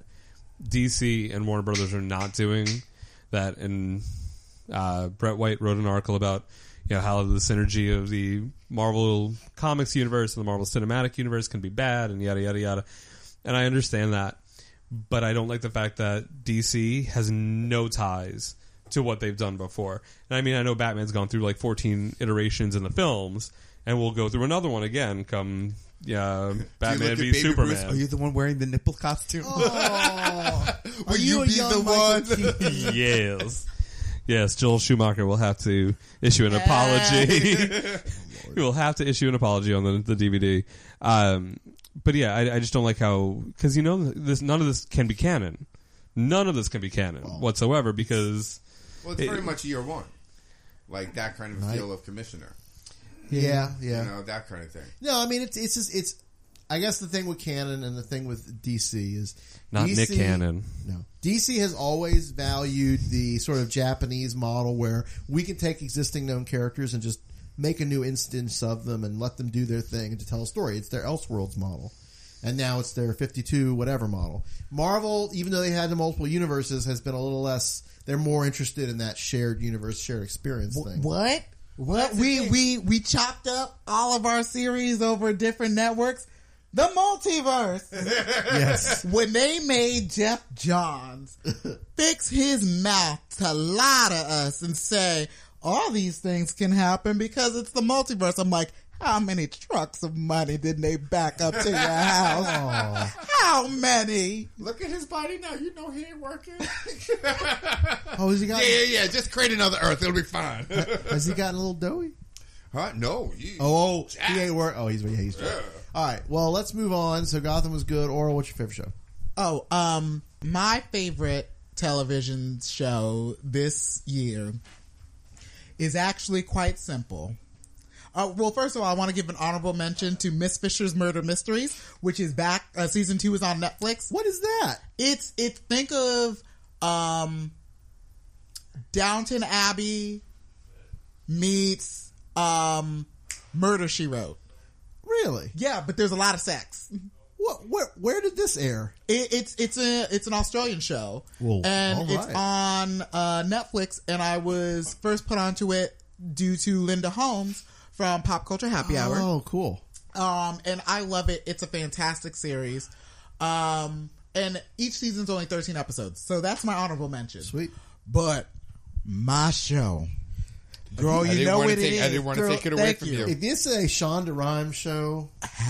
D C and Warner Brothers are not doing that, and uh, Brett White wrote an article about, you know, how the synergy of the Marvel Comics universe and the Marvel Cinematic Universe can be bad, and yada yada yada. And I understand that, but I don't like the fact that D C has no ties to what they've done before. And I mean, I know Batman's gone through like fourteen iterations in the films, and we'll go through another one again come yeah, Batman Do v you look at Baby Superman. Bruce, are you the one wearing the nipple costume? Oh, Will are you, you a be young the Michael one? Keaton? Yes. Yes, Joel Schumacher will have to issue an apology. He will have to issue an apology on the, the D V D. Um, but yeah, I, I just don't like how, because you know, this none of this can be canon. None of this can be canon whatsoever because Well, it's it- very much year one. Like that kind of Right. feel of Commissioner. Yeah, yeah. You know, that kind of thing. No, I mean it's it's just, it's. I guess the thing with canon and the thing with D C is Not D C, Nick Cannon. No, D C has always valued the sort of Japanese model where we can take existing known characters and just make a new instance of them and let them do their thing and to tell a story. It's their Elseworlds model. And now it's their fifty-two whatever model. Marvel, even though they had the multiple universes, has been a little less. They're more interested in that shared universe, shared experience thing. What? What? That's the We thing. we we chopped up all of our series over different networks. The multiverse. Yes. When they made Jeff Johns fix his mouth to lie to us and say all these things can happen because it's the multiverse, I'm like, How many trucks of money did they back up to your house? How many? Look at his body now. You know he ain't working. Oh, has he got? Yeah, yeah, yeah. Just create another Earth. It'll be fine. Has he gotten a little doughy? Huh? No. He, Oh, oh, he ain't work. Oh, he's yeah, he's. Yeah. All right. Well, let's move on. So Gotham was good. Oral, what's your favorite show? Oh, um, my favorite television show this year is actually quite simple. Uh, well, first of all, I want to give an honorable mention to Miss Fisher's Murder Mysteries, which is back. Uh, season two is on Netflix. What is that? It's it. Think of um, Downton Abbey meets um, Murder, She Wrote. Really? Yeah, but there's a lot of sex. What? Where? Where did this air? It, it's it's a it's an Australian show, Well, and all it's right. on uh, Netflix. And I was first put onto it due to Linda Holmes from Pop Culture Happy Hour. Oh, cool. Um, and I love it. It's a fantastic series. Um, and each season's only thirteen episodes, so that's my honorable mention. Sweet. But my show, girl, I you didn't know wanna what take- it is. I didn't wanna Girl, take it away thank from you. If this is a Shonda Rhimes show,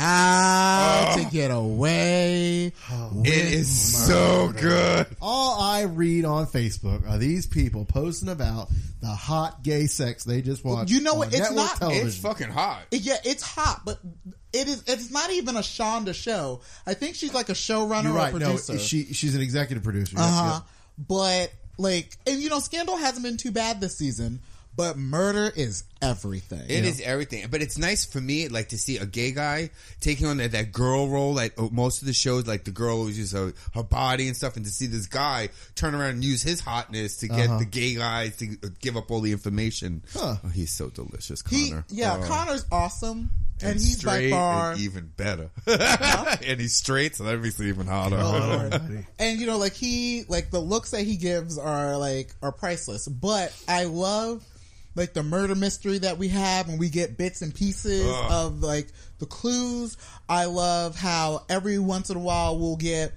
How Oh. to Get Away? It is so good. all I read on Facebook are these people posting about the hot gay sex they just watched. You know on what? It's network not- television. It's fucking hot. Yeah, it's hot, but it is. It's not even a Shonda show. I think she's like a showrunner You're or right. No, producer. she she's an executive producer. Yes, Uh huh. yep. But like, and you know, Scandal hasn't been too bad this season. But murder is everything. It is everything, but it's nice for me, like to see a gay guy taking on that, that girl role. Like oh, most of the shows, like the girl always uses her, her body and stuff, and to see this guy turn around and use his hotness to get Uh-huh. the gay guys to give up all the information. Huh. Oh, he's so delicious, He, Connor. yeah, Oh. Connor's awesome, and, And he's by straight far. and even better. And he's straight, so that makes it even hotter. Oh, and you know, like he, like the looks that he gives are like are priceless. But I love like the murder mystery that we have, and we get bits and pieces Ugh. of like the clues. I love how every once in a while we'll get.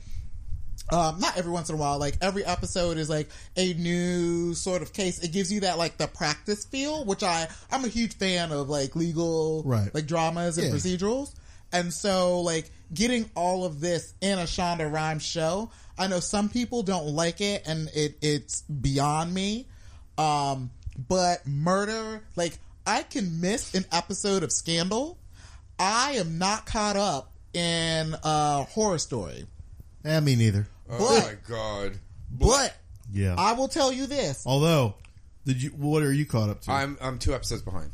Um, not every once in a while, like every episode is like a new sort of case. It gives you that like the practice feel, which I I'm a huge fan of, like legal Right. like dramas and Yeah. procedurals. And so like getting all of this in a Shonda Rhimes show, I know some people don't like it, and it it's beyond me. Um, but murder, like I can miss an episode of Scandal. I am not caught up in uh Horror Story. Eh, me neither. Oh But- my god! But Yeah. I will tell you this. Although, did you? What are you caught up to? I'm I'm two episodes behind.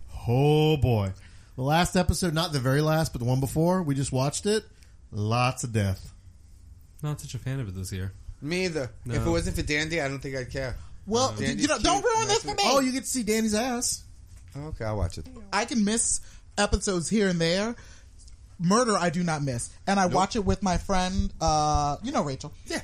Oh boy, the last episode, not the very last, but the one before, we just watched it. Lots of death. Not such a fan of it this year. Me either. No. If it wasn't for Dandy, I don't think I'd care. Well, Dandy's you know, don't cute, ruin this nice for me. Oh, you get to see Danny's ass. Okay, I'll watch it. I can miss episodes here and there. Murder, I do not miss, and I watch it with my friend. Uh, you know, Rachel. Yeah.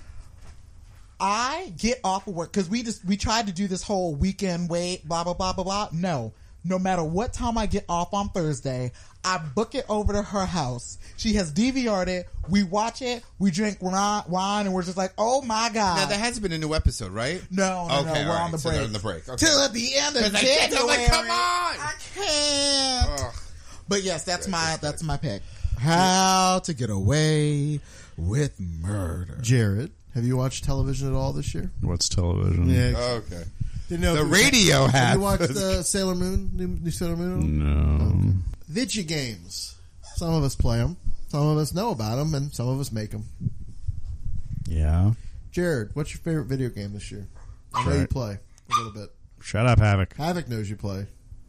I get off of work because we just we tried to do this whole weekend wait, blah blah blah blah blah. No, no matter what time I get off on Thursday, I book it over to her house. She has D V R'd it. We watch it. We drink wine, wine, and we're just like, oh my god. Now there hasn't been a new episode, right? No, no, Okay, no, we're all on the right, so break. they're on the break. Okay. Till at the end of 'Cause I can't- I'm January. like, come on! I can't. Ugh. But yes, that's my that's my pick. How to Get Away with Murder. Jared, have you watched television at all this year? What's television? Yeah. Okay. Didn't know The if it was- radio Have has. you watched the Sailor Moon? New, new Sailor Moon? No. Video games. Some of us play them. Some of us know about them, and some of us make them. Yeah. Jared, what's your favorite video game this year? I know Right. you play a little bit. Shut up, Havoc. Havoc knows you play.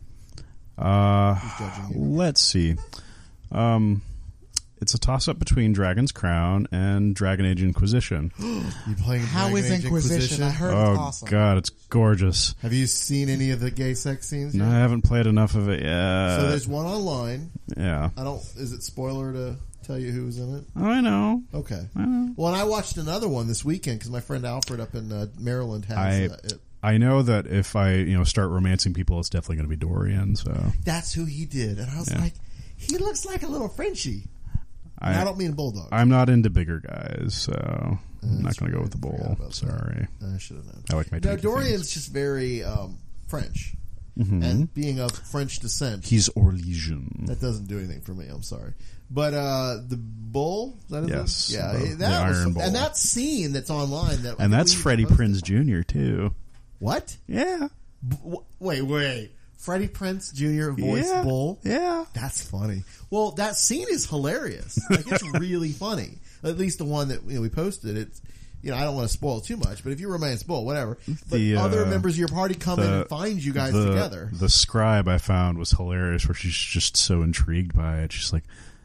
Uh, judging you? let's see. Um, it's a toss-up between Dragon's Crown and Dragon Age Inquisition. You playing How Dragon is Age Inquisition? I heard oh it's awesome. God, it's gorgeous. Have you seen any of the gay sex scenes No, yet? I haven't played enough of it yet. So there's one online. yeah. I don't. Is it spoiler to tell you who's in it? Oh, I know. Okay. I know. Well, and I watched another one this weekend because my friend Alfred up in uh, Maryland has I uh, it. I know that if I you know start romancing people, it's definitely going to be Dorian. So That's who he did, and I was Yeah. like, he looks like a little Frenchie. I, And I don't mean bulldog. I'm not into bigger guys, so I'm not that's going to go right. with the I forgot bull. about that. Sorry. I should have known. I like my No, turkey Dorian's things. just very um, French. Mhm. and being of French descent. He's Orlesian. That doesn't do anything for me. I'm sorry. But uh, the bull, is that his Yes, name? Yeah, the- that the was, Iron Bull. and that scene that's online. That And that's we Freddie posted- Prinze Junior too. What? Yeah. B- w- wait, wait. Freddie Prinze Junior voice Yeah. Bull. Yeah. That's funny. Well, that scene is hilarious. Like, it's really funny. At least the one that you know, we posted. It's you know I don't want to spoil too much, but if you remain spoil, whatever. But The, uh, other members of your party come in the- and find you guys the, together. The scribe I found was hilarious, where she's just so intrigued by it. She's like,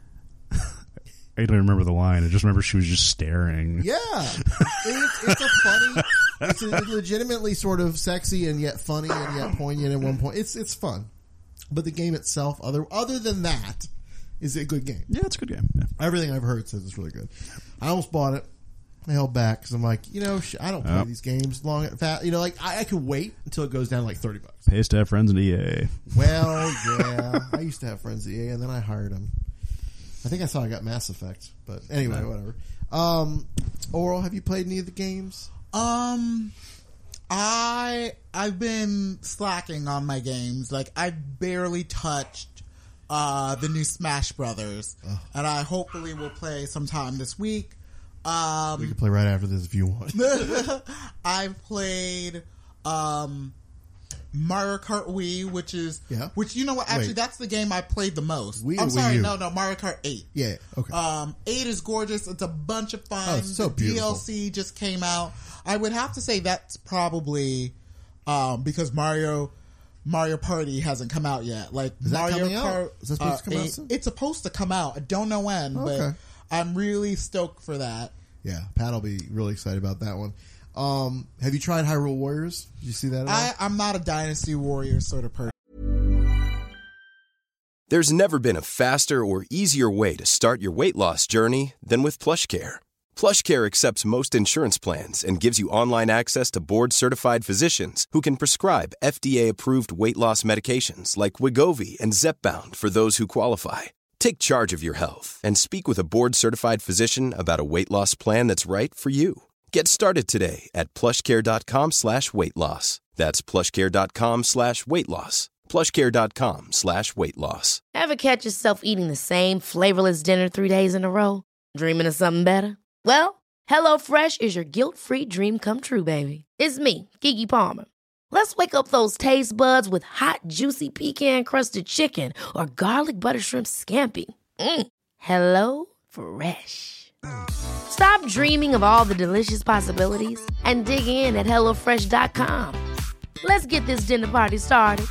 I don't remember the line. I just remember she was just staring. Yeah, it's, it's a funny. It's a legitimately sort of sexy and yet funny and yet poignant at one point. It's it's fun, but the game itself, other other than that, is a good game. Yeah, it's a good game. Yeah. Everything I've heard says it's really good. I almost bought it. I held back because I'm like, you know, sh- I don't play Yep. these games long. Fat, you know, like I, I could wait until it goes down to like thirty bucks. Pays to have friends in E A. Well, yeah, I used to have friends at E A, and then I hired them. I think I saw I got Mass Effect, but anyway, Yeah. whatever. Um, Oral, have you played any of the games? Um, I I've been slacking on my games. Like I barely touched uh, the new Smash Brothers, and I hopefully will play sometime this week. Um, We can play right after this if you want. I've played um, Mario Kart Wii, which is Yeah. which you know what? Actually, Wait. that's the game I played the most. Wii or I'm Wii sorry, U? no, no, Mario Kart Eight. Yeah, okay. Um, eight is gorgeous. It's a bunch of fun. Oh, it's so the D L beautiful. C just came out. I would have to say that's probably um, because Mario Mario Party hasn't come out yet. Like Is that Mario coming out? Kart, Is that supposed to come out eight- soon? It's supposed to come out. I don't know when, Okay. but I'm really stoked for that. Yeah, Pat will be really excited about that one. Um, have you tried Hyrule Warriors? Did you see that at all? I, I'm not a Dynasty Warrior sort of person. There's never been a faster or easier way to start your weight loss journey than with PlushCare. PlushCare accepts most insurance plans and gives you online access to board-certified physicians who can prescribe F D A-approved weight loss medications like Wegovy and Zepbound for those who qualify. Take charge of your health and speak with a board-certified physician about a weight loss plan that's right for you. Get started today at plushcare.com slash weight loss. That's plushcare.com slash weight loss. plushcare.com slash weight loss. Ever catch yourself eating the same flavorless dinner three days in a row? Dreaming of something better? Well, HelloFresh is your guilt-free dream come true, baby. It's me, Keke Palmer. Let's wake up those taste buds with hot, juicy pecan-crusted chicken or garlic butter shrimp scampi. Mm. Hello Fresh. Stop dreaming of all the delicious possibilities and dig in at hello fresh dot com. Let's get this dinner party started.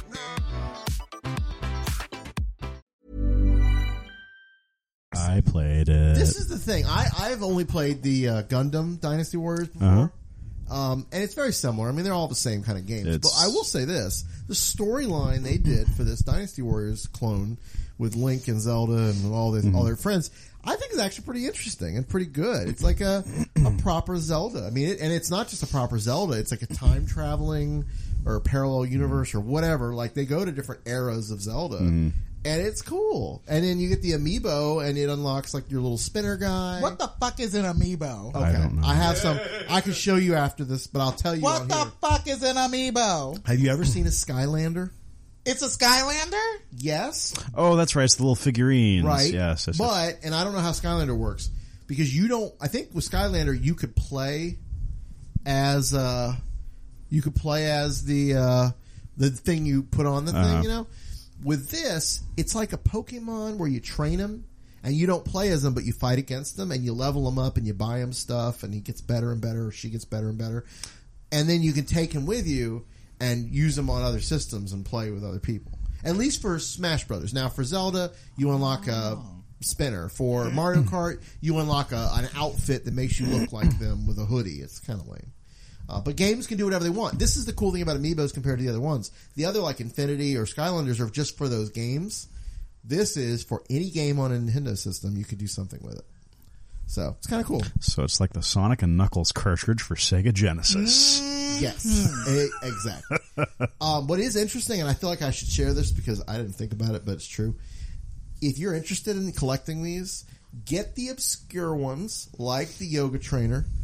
I played it. This is the thing. I, I've only played the uh, Gundam Dynasty Warriors before. Uh-huh. Um, and it's very similar. I mean, they're all the same kind of games. It's- But I will say this. The storyline they did for this Dynasty Warriors clone with Link and Zelda and all, this, Mm-hmm. all their friends, I think is actually pretty interesting and pretty good. It's like a, a proper Zelda. I mean, it, and it's not just a proper Zelda. It's like a time traveling or a parallel universe or whatever. Like they go to different eras of Zelda. Mm-hmm. And it's cool. And then you get the amiibo and it unlocks like your little spinner guy. What the fuck is an amiibo? Okay. I don't know. I have some. I can show you after this, but I'll tell you. What on the here. fuck is an amiibo? Have you ever seen a Skylander? It's a Skylander? Yes. Oh, that's right. It's the little figurines. Right. Yes. yes, yes. But, and I don't know how Skylander works because you don't, I think with Skylander you could play as, uh, you could play as the, uh, the thing you put on the Uh-huh. thing, you know? With this, it's like a Pokemon where you train him and you don't play as them, but you fight against them and you level him up and you buy him stuff and he gets better and better or she gets better and better. And then you can take him with you and use them on other systems and play with other people. At least for Smash Brothers. Now for Zelda, you unlock a spinner. For Mario Kart, you unlock a, an outfit that makes you look like them with a hoodie. It's kind of lame. Uh, but games can do whatever they want. This is the cool thing about Amiibos compared to the other ones. The other, like Infinity or Skylanders, are just for those games. This is for any game on a Nintendo system. You could do something with it. So it's kind of cool. So it's like the Sonic and Knuckles cartridge for Sega Genesis. Yes, e- exactly. Um, what is interesting, and I feel like I should share this because I didn't think about it, but it's true. If you're interested in collecting these, get the obscure ones like the Yoga Trainer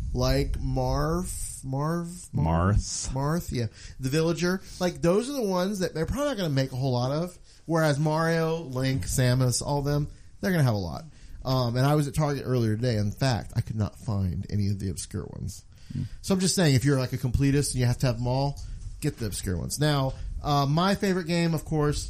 like Marv, Marv, Marth. Marth, yeah, the Villager. Like those are the ones that they're probably not going to make a whole lot of. Whereas Mario, Link, Samus, all of them, they're going to have a lot. Um, and I was at Target earlier today. In fact, I could not find any of the obscure ones. Hmm. So I'm just saying, if you're like a completist and you have to have them all, get the obscure ones. Now, uh, my favorite game, of course,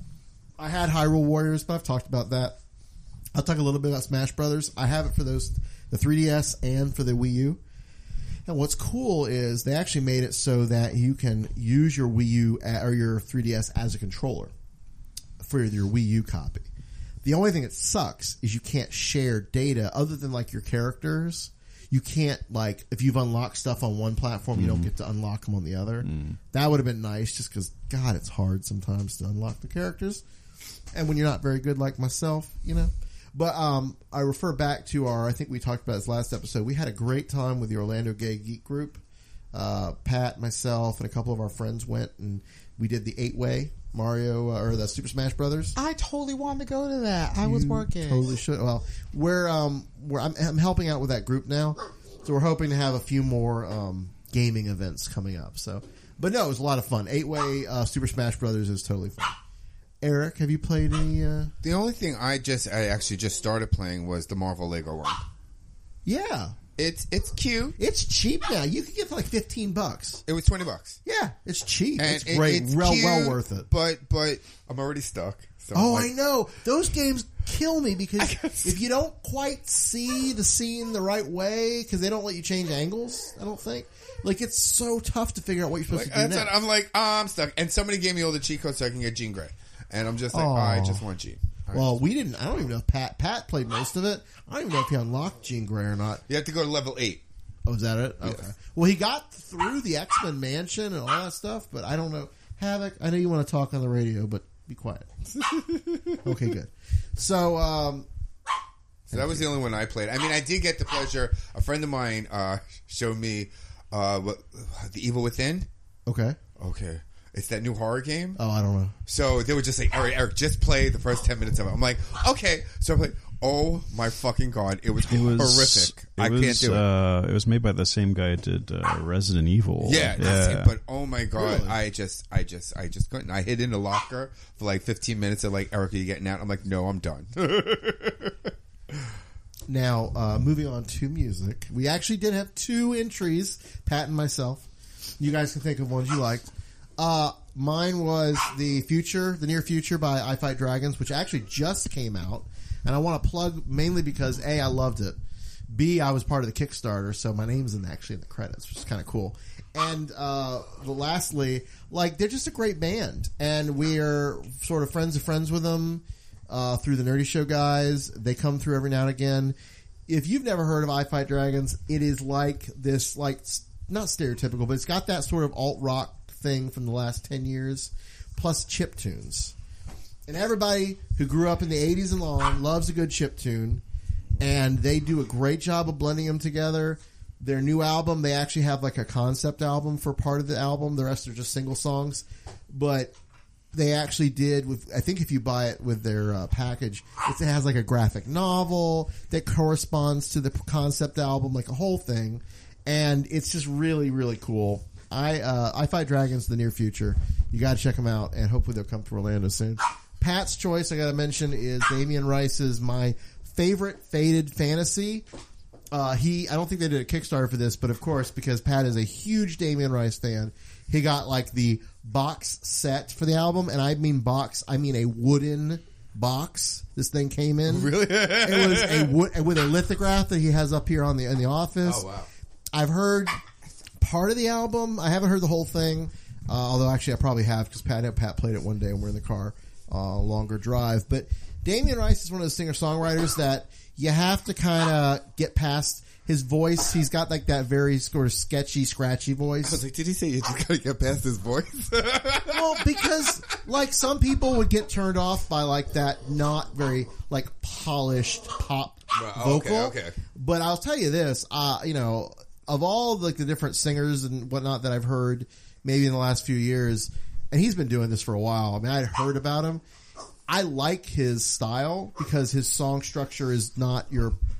I had Hyrule Warriors, but I've talked about that. I'll talk a little bit about Smash Brothers. I have it for those, the three D S and for the Wii U. And what's cool is they actually made it so that you can use your Wii U or your three D S as a controller for your Wii U copy. The only thing that sucks is you can't share data other than like your characters. You can't, like, if you've unlocked stuff on one platform, you mm. don't get to unlock them on the other. Mm. That would have been nice just because, God, it's hard sometimes to unlock the characters. And when you're not very good like myself, you know. But um, I refer back to our, I think we talked about this last episode. We had a great time with the Orlando Gay Geek Group. Uh, Pat, myself, and a couple of our friends went and we did the eight-way Mario uh, or the Super Smash Brothers. I totally wanted to go to that. I was You working. Totally should. Well, we're um, we're I'm, I'm helping out with that group now, so we're hoping to have a few more um gaming events coming up. So, but no, it was a lot of fun. Eight way uh, Super Smash Brothers is totally fun. Eric, have you played any? Uh... The only thing I just I actually just started playing was the Marvel Lego one. Yeah. It's it's cute. It's cheap now. You can get it for like fifteen bucks. It was twenty bucks. Yeah, it's cheap. And it's it- great. it's well, cute, well worth it. But but I'm already stuck. So Oh, like, I know. Those games kill me because if you don't quite see the scene the right way, because they don't let you change angles, I don't think. Like, it's so tough to figure out what you're supposed like, to do that's next. what- I'm like, oh, I'm stuck. And somebody gave me all the cheat codes so I can get Jean Grey. And I'm just like, oh, I Aw. just want Jean. I Well, just- we didn't. I don't even know if Pat Pat played most of it. I don't even know if he unlocked Jean Grey or not. You have to go to level eight. Oh, is that it? Okay. Yes. Well, he got through the X-Men mansion and all that stuff, but I don't know. Havoc, I know you want to talk on the radio, but be quiet. Okay, good. So, um... So that was the only one I played. I mean, I did get the pleasure. A friend of mine uh, showed me uh, what, The Evil Within. Okay. Okay. It's that new horror game. Oh, I don't know. So they were just like, all right, Eric, just play the first ten minutes of it. I'm like, okay. So I'm like, oh my fucking God. It was, It was horrific. It I was, can't do it. Uh, it was made by the same guy who did uh, Resident Evil. Yeah, that's it. But oh my God, Really? I just, I just, I just couldn't. I hid in the locker for like fifteen minutes. They're like, Eric, are you getting out? I'm like, no, I'm done. Now, uh, moving on to music. We actually did have two entries, Pat and myself. You guys can think of ones you liked. Uh, mine was the future, the near future by I Fight Dragons, which actually just came out. And I want to plug mainly because A, I loved it. B, I was part of the Kickstarter, so my name's in actually in the credits, which is kind of cool. And uh, lastly, like, they're just a great band. And we're sort of friends of friends with them. Uh, through the Nerdy Show guys. They come through every now and again. If you've never heard of I Fight Dragons, it is like this, like, not stereotypical, but it's got that sort of alt-rock thing from the last ten years, plus chip tunes. And everybody who grew up in the eighties and on loves a good chip tune, and they do a great job of blending them together. Their new album, they actually have like a concept album for part of the album. The rest are just single songs. But they actually did with, I think if you buy it with their uh, package, it has like a graphic novel that corresponds to the concept album, like a whole thing. And it's just really, really cool. I uh, I Fight Dragons in the near future. You got to check them out, and hopefully they'll come to Orlando soon. Pat's choice, I got to mention, is Damien Rice's My Favorite Faded Fantasy. Uh, he, I don't think they did a Kickstarter for this, but of course, because Pat is a huge Damien Rice fan, he got like the box set for the album, and I mean box, I mean a wooden box. This thing came in. Really? It was a wood with a lithograph that he has up here on the in the office. Oh, wow. I've heard part of the album. I haven't heard the whole thing, uh, although actually I probably have because Pat Pat played it one day when we were in the car, uh, longer drive. But Damien Rice is one of those singer songwriters that you have to kind of get past his voice. He's got like that very sort of sketchy, scratchy voice. I was like, did he say you just gotta get past his voice? Well, because like some people would get turned off by like that not very like polished pop Well, vocal. okay, okay. But I'll tell you this, uh, you know, of all like the different singers and whatnot that I've heard maybe in the last few years, and he's been doing this for a while. I mean, I'd heard about him. I like his style because his song structure is not your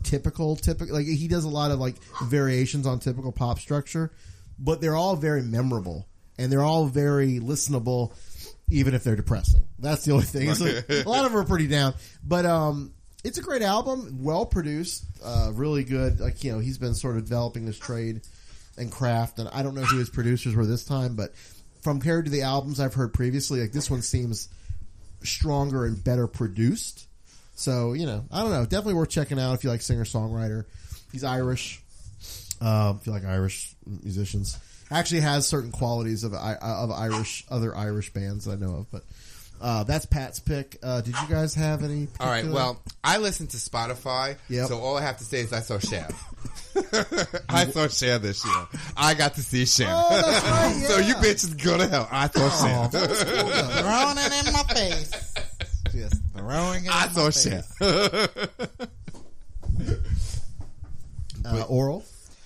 typical, typical. Like he does a lot of like variations on typical pop structure, but they're all very memorable and they're all very listenable, even if they're depressing. That's the only thing. It's like, a lot of them are pretty down, but um, it's a great album, well produced, uh, really good. Like you know, he's been sort of developing this trade and craft, and I don't know who his producers were this time, but compared to the albums I've heard previously, like this one seems stronger and better produced. So, you know, I don't know. Definitely worth checking out if you like singer-songwriter. He's Irish. Uh, if you like Irish musicians. Actually has certain qualities of of Irish, other Irish bands that I know of. But uh, that's Pat's pick. Uh, did you guys have any particular? All right, well, I listen to Spotify, Yep. so all I have to say is I saw Cher. I saw Cher this year. I got to see Cher. Oh, that's right, So yeah. you bitches go to hell. I saw Oh, Cher. that was cool, though. Throwing it in my face. Just throwing it I in saw my Cher. face. Uh, oral?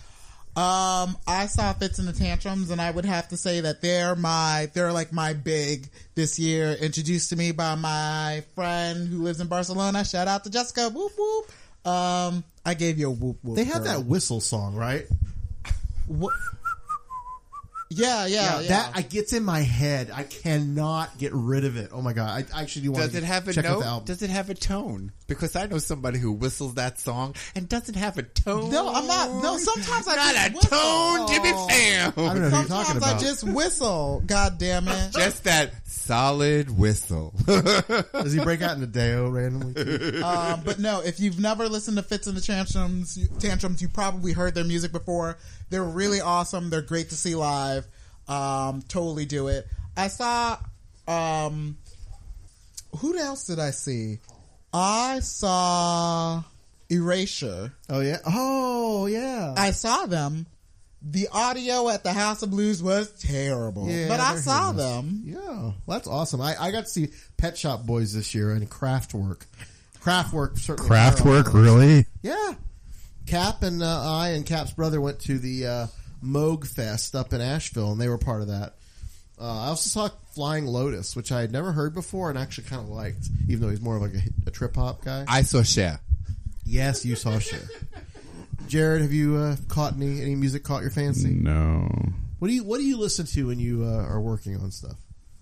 Um, I saw Fits in the Tantrums, and I would have to say that they're my, they're like my big this year, introduced to me by my friend who lives in Barcelona. Shout out to Jessica. Whoop whoop. Um, I gave you a whoop whoop. They have girl. that whistle song, right? What? Yeah, yeah, yeah. That I gets in my head. I cannot get rid of it. Oh my god! I actually do want Does to it have a check out the note? album. Does it have a tone? Because I know somebody who whistles that song and doesn't have a tone. No, I'm not. No, sometimes I Not just a whistle. tone, Jimmy Fam. I don't know who you're Sometimes talking I about. just whistle. God damn it! Just that solid whistle. Does he break out into Deo randomly? um, but no, if you've never listened to Fits in the Tantrums, you, Tantrums, you probably heard their music before. They're really awesome. They're great to see live. Um, totally do it. I saw, um, who else did I see? I saw Erasure. Oh yeah. Oh yeah. I saw them. The audio at the House of Blues was terrible, Yeah, but I they're saw hit and miss. them. Yeah, well, that's awesome. I, I got to see Pet Shop Boys this year and Kraftwerk. Kraftwerk certainly. Kraftwerk, really? Yeah. Cap and uh, I and Cap's brother went to the uh, Moog Fest up in Asheville, and they were part of that. Uh, I also saw Flying Lotus, which I had never heard before and actually kind of liked, even though he's more of like a, a trip hop guy. I saw Cher. Yes, you saw Cher. Jared, have you uh, caught any any music caught your fancy? No. What do you What do you listen to when you uh, are working on stuff?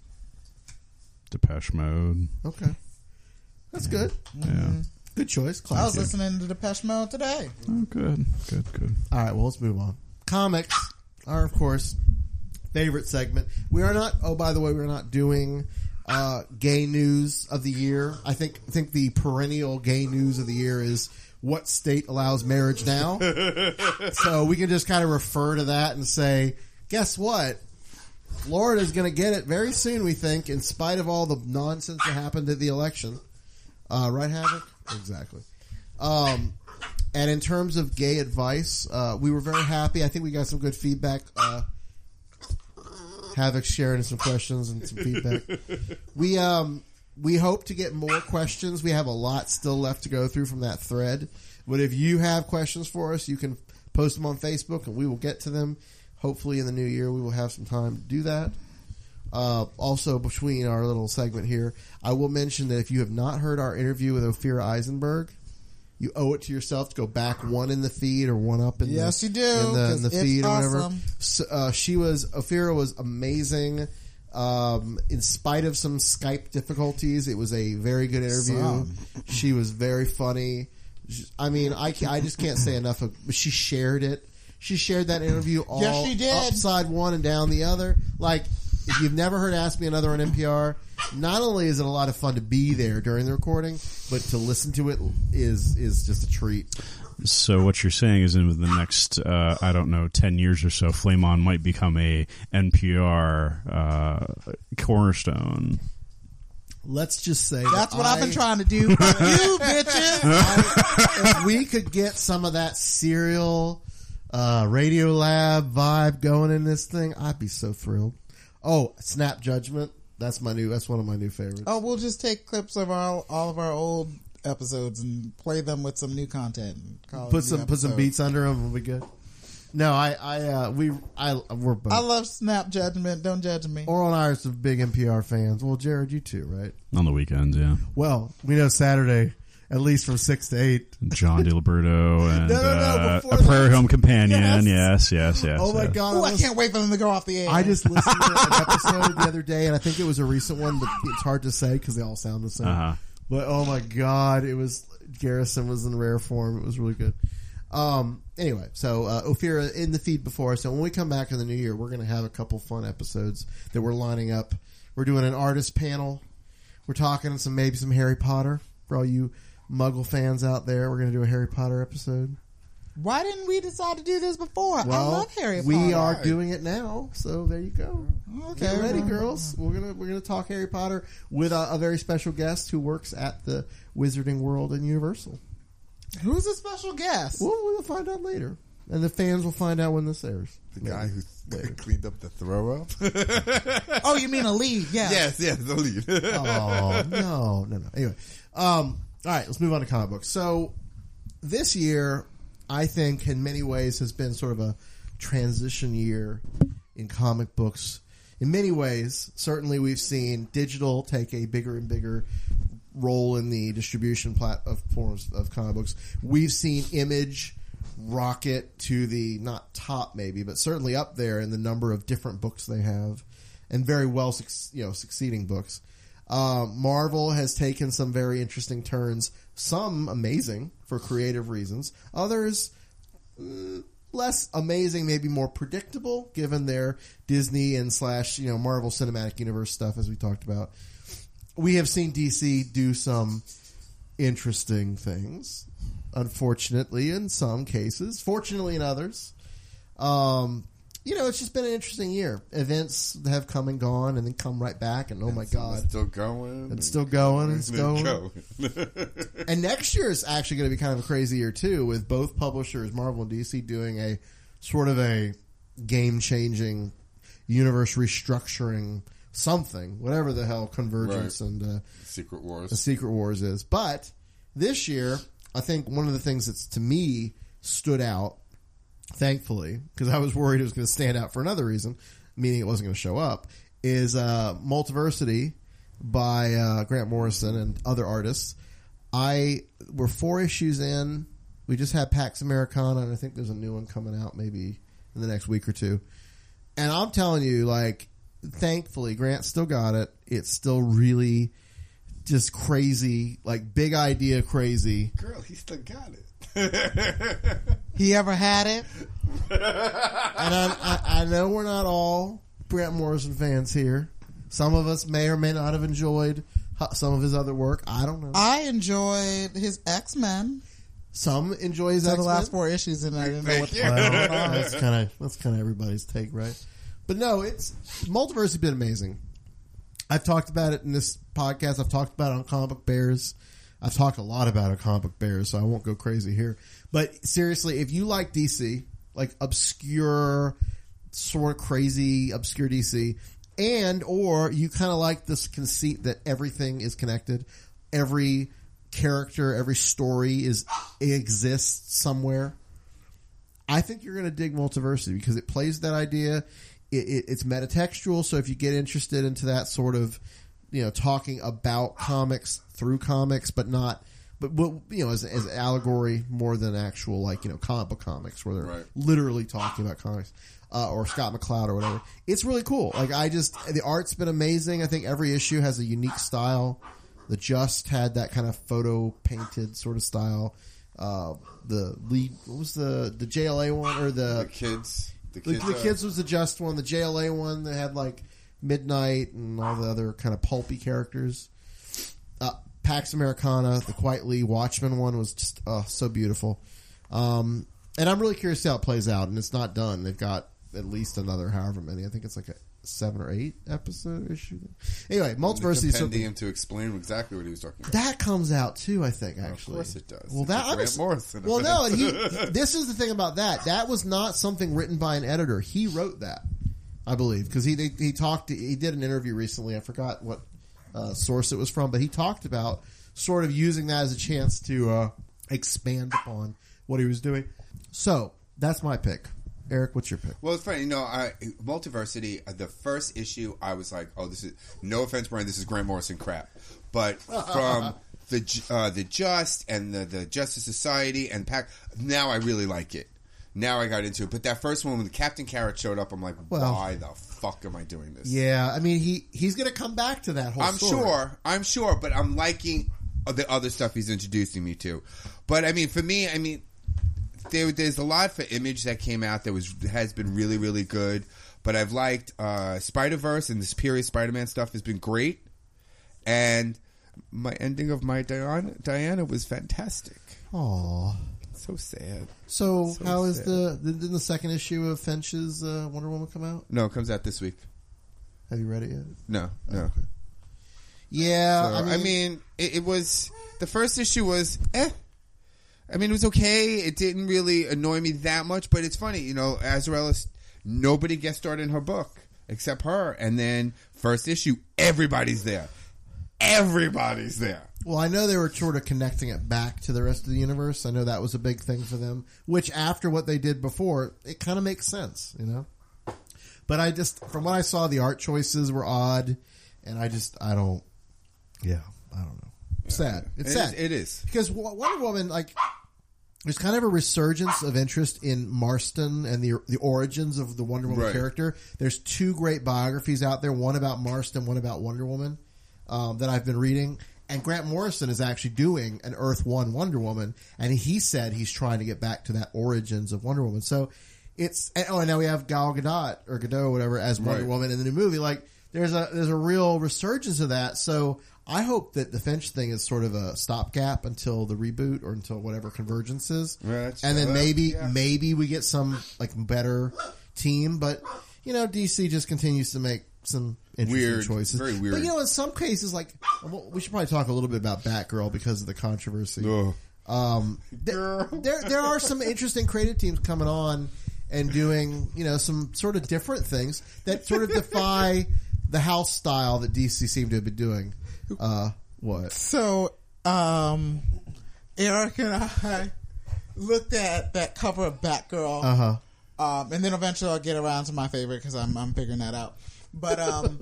Depeche Mode. Okay, that's good. Yeah. Good choice. I was Classic. listening to Depeche Mode today. Oh, good. Good, good. All right, well, let's move on. Comics are, of course, favorite segment. We are not. Oh, by the way, we're not doing uh, gay news of the year. I think. I think the perennial gay news of the year is what state allows marriage now. So we can just kind of refer to that and say, guess what? Florida's going to get it very soon, we think, in spite of all the nonsense that happened at the election. Uh, right, Havoc? Exactly. Um, and in terms of gay advice, uh, we were very happy. I think we got some good feedback. Uh, Havoc sharing some questions and some feedback. We um we hope to get more questions. We have a lot still left to go through from that thread. But if you have questions for us, you can post them on Facebook, and we will get to them. Hopefully in the new year, we will have some time to do that. Uh, also, between our little segment here, I will mention that if you have not heard our interview with Ophira Eisenberg, you owe it to yourself to go back one in the feed or one up in Yes, the, you do, in the, in the 'cause it's feed or whatever. awesome. So, uh, she was Ophira was amazing. Um, in spite of some Skype difficulties, it was a very good interview. Some. She was very funny. I mean, I can, I just can't say enough of. She shared it. She shared that interview all Yes, she did. upside one and down the other. Like, if you've never heard Ask Me Another on N P R, not only is it a lot of fun to be there during the recording, but to listen to it is is just a treat. So what you're saying is in the next, uh, I don't know, ten years or so, Flame On might become a N P R uh, cornerstone. Let's just say That's that what I, I've been trying to do for you, bitches. I, if we could get some of that serial uh, Radio Lab vibe going in this thing, I'd be so thrilled. Oh, Snap Judgment. That's my new. That's one of my new favorites. Oh, we'll just take clips of our all of our old episodes and play them with some new content. And call it Put new some put some episodes. beats under them. Will be good. No, I I uh, we I we're both. I love Snap Judgment. Don't judge me. Oral and I are some big N P R fans. Well, Jared, you too, right? On the weekends, yeah. Well, we know Saturday at least from six to eight. John DiLiberto and No, no, no, uh, before A Prairie that. Home Companion. Yes. Yes, yes, yes. Oh my yes. God! Ooh, I was- can't wait for them to go off the air. I just listened to an episode the other day, and I think it was a recent one, but it's hard to say because they all sound the same. Uh-huh. But oh my God, it was Garrison was in rare form. It was really good. Um. Anyway, so uh, Ophira in the feed before. So when we come back in the new year, we're going to have a couple fun episodes that we're lining up. We're doing an artist panel. We're talking some maybe some Harry Potter for all you Muggle fans out there. We're going to do a Harry Potter episode. Why didn't we decide to do this before? Well, I love Harry Potter. we are doing it now, so there you go. Okay. Get ready, girls. We're gonna we're gonna talk Harry Potter with a, a very special guest who works at the Wizarding World in Universal. Who's a special guest? Well, we'll find out later, and the fans will find out when this airs. The guy who cleaned up the throw up. Oh, you mean a lead? Yeah. Yes, yes, the lead. Oh no, no, no. Anyway, um, all right, let's move on to comic books. So this year, I think, in many ways, has been sort of a transition year in comic books. In many ways, certainly we've seen digital take a bigger and bigger role in the distribution platforms of comic books. We've seen Image rocket to the, not top maybe, but certainly up there in the number of different books they have, and very well, you know, succeeding books. Uh, Marvel has taken some very interesting turns, some amazing for creative reasons, others mm, less amazing, maybe more predictable given their Disney and slash, you know, Marvel Cinematic Universe stuff, as we talked about. We have seen D C do some interesting things, unfortunately in some cases, fortunately in others. Um, you know, it's just been an interesting year. Events have come and gone and then come right back, and oh my God. It's still going. It's still going. It's going. Go. And next year is actually going to be kind of a crazy year, too, with both publishers, Marvel and D C, doing a sort of a game-changing universe restructuring something, whatever the hell Convergence Right. and uh, Secret Wars. the Secret Wars is. But this year, I think one of the things that's, to me, stood out, thankfully, because I was worried it was going to stand out for another reason, meaning it wasn't going to show up, is uh, Multiversity by uh, Grant Morrison and other artists. I We're four issues in. We just had Pax Americana, and I think there's a new one coming out maybe in the next week or two. And I'm telling you, like, thankfully, Grant still got it. It's still really just crazy, like big idea crazy. Girl, he still got it. He ever had it? And I, I, I know we're not all Grant Morrison fans here. Some of us may or may not have enjoyed some of his other work. I don't know. I enjoyed his X-Men. Some enjoy his So X-Men. the last four issues, and I didn't know what the Well, fuck was going on. that's kind of that's kind of everybody's take, right? But no, it's Multiverse has been amazing. I've talked about it in this podcast. I've talked about it on Comic Book Bears. I've talked a lot about it on Comic Book Bears, so I won't go crazy here. But seriously, if you like D C, like obscure, sort of crazy, obscure D C, and or you kind of like this conceit that everything is connected, every character, every story is exists somewhere, I think you're going to dig Multiversity because it plays that idea. It, it, it's metatextual, so if you get interested into that sort of, you know, talking about comics through comics, but not, but, but you know, as, as allegory more than actual, like, you know, comic book comics where they're Right. literally talking about comics, uh, or Scott McCloud or whatever. It's really cool. Like, I just, the art's been amazing. I think every issue has a unique style. The Just had that kind of photo painted sort of style. Uh, the lead, what was the, the J L A one or the, The kids. The the, kids, the uh, kids was the Just one. The J L A one, they had like Midnight and all the other kind of pulpy characters. Uh, Pax Americana, the Quietly Watchmen one was just oh, so beautiful. Um, and I'm really curious to see how it plays out. And it's not done. They've got at least another however many. I think it's like a seven or eight episode issue. Anyway, Multiversity. The compendium to explain exactly what he was talking about. That comes out too, I think. Actually, Of course it does. Well, It's that a Grant I'm ex- Morrison well, no, and event. he, this is the thing about that. That was not something written by an editor. He wrote that, I believe, because he he, he talked. He did an interview recently. I forgot what uh, source it was from, but he talked about sort of using that as a chance to uh, expand upon what he was doing. So that's my pick. Eric, what's your pick? Well, it's funny, you know, I, Multiversity, uh, the first issue, I was like, oh, this is, no offense, Brian, this is Grant Morrison crap. But from the Ju- uh, the Just and the the Justice Society and Pac. Now I really like it. Now I got into it. But that first one when Captain Carrot showed up, I'm like, Well- why the fuck am I doing this? Yeah, I mean, he he's going to come back to that whole I'm story. sure. I'm sure, but I'm liking the other stuff he's introducing me to. But I mean, for me, I mean, there, there's a lot for Image that came out that was has been really, really good. But I've liked uh, Spider-Verse and this period Spider-Man stuff has been great. And my ending of my Diana, Diana was fantastic. Aw. So sad. So, So how is sad. the didn't the second issue of Finch's uh, Wonder Woman come out? No, it comes out this week. Have you read it yet? No, no. Okay. Yeah, So, I mean, I mean it, it was the first issue was eh. I mean, it was okay. It didn't really annoy me that much, but it's funny, you know. Azraella, nobody gets started in her book except her, and then first issue, everybody's there. Everybody's there. well, I know they were sort of connecting it back to the rest of the universe. I know that was a big thing for them. Which, after what they did before, it kind of makes sense, you know. But I just, from what I saw, the art choices were odd, and I just, I don't. Yeah, I don't know. Sad. It's It sad. is- it is. Because Wonder Woman, like, there's kind of a resurgence of interest in Marston and the the origins of the Wonder Woman Right. character. There's two great biographies out there, one about Marston, one about Wonder Woman, um, that I've been reading. And Grant Morrison is actually doing an Earth One Wonder Woman, and he said he's trying to get back to that origins of Wonder Woman. So it's and, oh, and now we have Gal Gadot or Gadot, or whatever, as Wonder Right. Woman in the new movie. Like there's a there's a real resurgence of that. So I hope that the Finch thing is sort of a stopgap until the reboot or until whatever Convergence is, Right. and then Well, maybe yeah. maybe we get some like better team. But you know, D C just continues to make some interesting Weird. choices. Very weird. But you know, in some cases, like well, we should probably talk a little bit about Batgirl because of the controversy. Ugh. Um, there, there there are some interesting creative teams coming on and doing you know some sort of different things that sort of defy the house style that D C seemed to have been doing. Uh, what? So, um, Eric and I looked at that cover of Batgirl. Uh huh. Um, and then eventually I'll get around to my favorite because I'm, I'm figuring that out. But, um,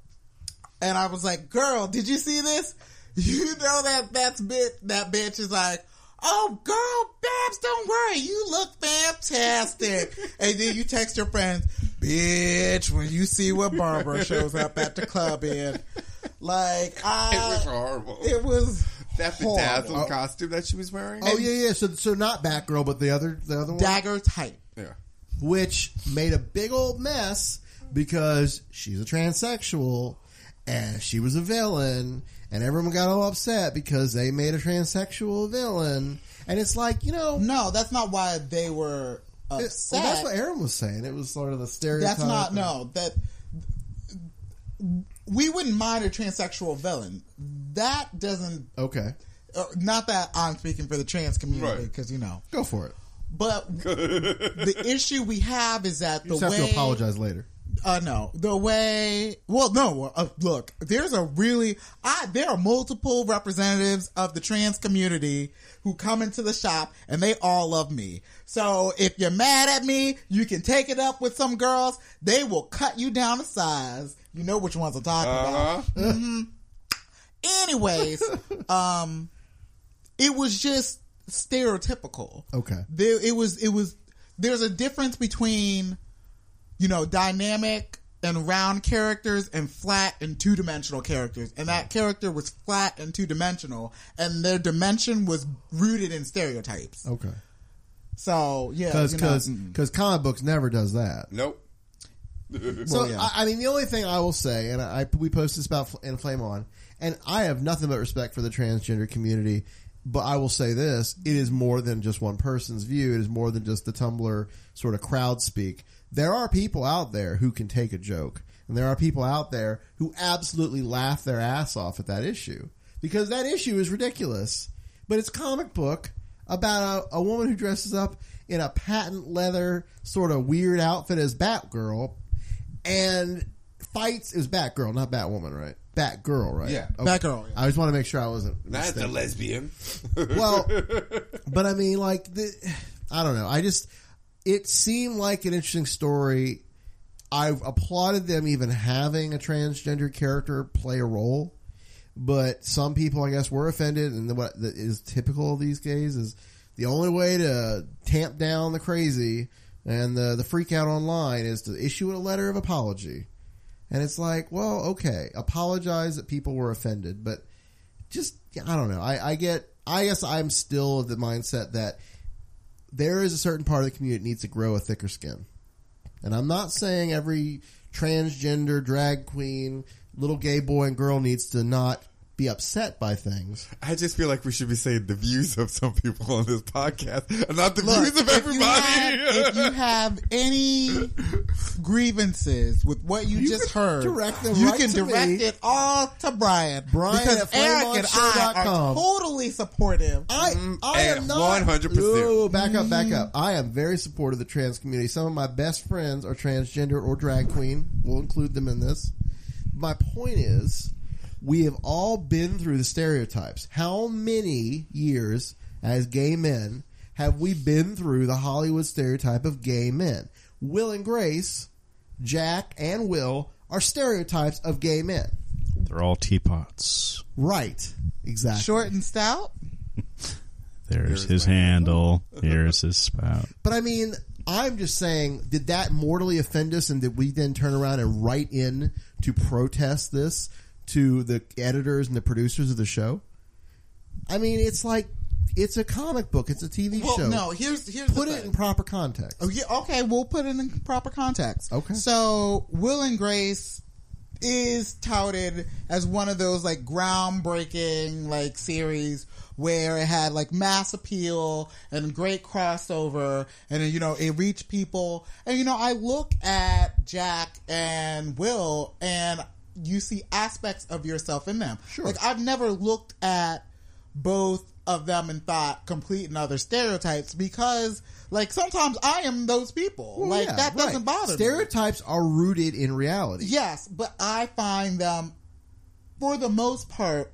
and I was like, girl, did you see this? You know that that's bit, that bitch is like, oh, girl, Babs, don't worry. You look fantastic. And then you text your friends, bitch, when you see what Barbara shows up at the club in. Like, I. It was horrible. It was that horrible. bedazzled costume that she was wearing. Oh yeah, yeah. So so not Batgirl, but the other the other one, Dagger type. Yeah. which made a big old mess because she's a transsexual and she was a villain, and everyone got all upset because they made a transsexual villain. And it's like, you know, no, that's not why they were upset. Well, that's what Aaron was saying. It was sort of the stereotype. That's not no that we wouldn't mind a transsexual villain. That doesn't. Okay. Uh, not that I'm speaking for the trans community because you know. Go for it. But the issue we have is that You the just have way to apologize later. Uh, no, the way. Well, no. Uh, look, there's a really. I there are multiple representatives of the trans community who come into the shop, and they all love me. So if you're mad at me, you can take it up with some girls. They will cut you down to size. You know which ones I'm talking Uh-huh. about. Mm-hmm. Anyways, um, it was just stereotypical. Okay. There, it was. It was. There's a difference between, you know, dynamic and round characters and flat and two-dimensional characters. And that character was flat and two-dimensional, and their dimension was rooted in stereotypes. Okay. So, yeah. Because you know, because mm. because comic books never does that. Nope. So Well, yeah. I, I mean, the only thing I will say, and I we posted this about in Flame On, and I have nothing but respect for the transgender community, but I will say this: it is more than just one person's view. It is more than just the Tumblr sort of crowd speak. There are people out there who can take a joke, and there are people out there who absolutely laugh their ass off at that issue because that issue is ridiculous. But it's a comic book about a, a woman who dresses up in a patent leather sort of weird outfit as Batgirl and fights. It was Batgirl, not Batwoman, right? Batgirl, right? Yeah. Batgirl, yeah. I just want to make sure I wasn't Not the mistaken. lesbian. Well, but I mean, like, the, I don't know. I just, it seemed like an interesting story. I applauded them even having a transgender character play a role, but some people, I guess, were offended, and what that is typical of these gays is the only way to tamp down the crazy and the the freak out online is to issue a letter of apology. And it's like, well, okay, apologize that people were offended, but just, I don't know. I, I get, I guess I'm still of the mindset that there is a certain part of the community that needs to grow a thicker skin. And I'm not saying every transgender, drag queen, little gay boy and girl needs to not be upset by things. I just feel like we should be saying the views of some people on this podcast and not the Look, views of if everybody. You have, if you have any grievances with what you, You just can heard, direct them you right can to direct me. it all to Brian. Brian because at Eric flame on and show I dot are com. totally supportive. I, I am not one hundred percent. Whoa, back up, back up. I am very supportive of the trans community. Some of my best friends are transgender or drag queen. We'll include them in this. My point is, we have all been through the stereotypes. How many years as gay men have we been through the Hollywood stereotype of gay men? Will and Grace, Jack and Will are stereotypes of gay men. They're all teapots. Right. Exactly. Short and stout. There's his handle. Here's his spout. But I mean, I'm just saying, did that mortally offend us, and did we then turn around and write in to protest this to the editors and the producers of the show? I mean, it's like, it's a comic book. It's a T V Well, show. no, here's here's Put the it thing. in proper context. Oh, yeah, okay, we'll put it in proper context. Okay. So, Will and Grace is touted as one of those, like, groundbreaking, like, series where it had, like, mass appeal and great crossover, and, you know, it reached people. And, you know, I look at Jack and Will, and you see aspects of yourself in them. Sure. Like, I've never looked at both of them and thought complete and other stereotypes, because like sometimes I am those people. Well, like yeah, that right. doesn't bother me. Stereotypes are rooted in reality. Yes, but I find them for the most part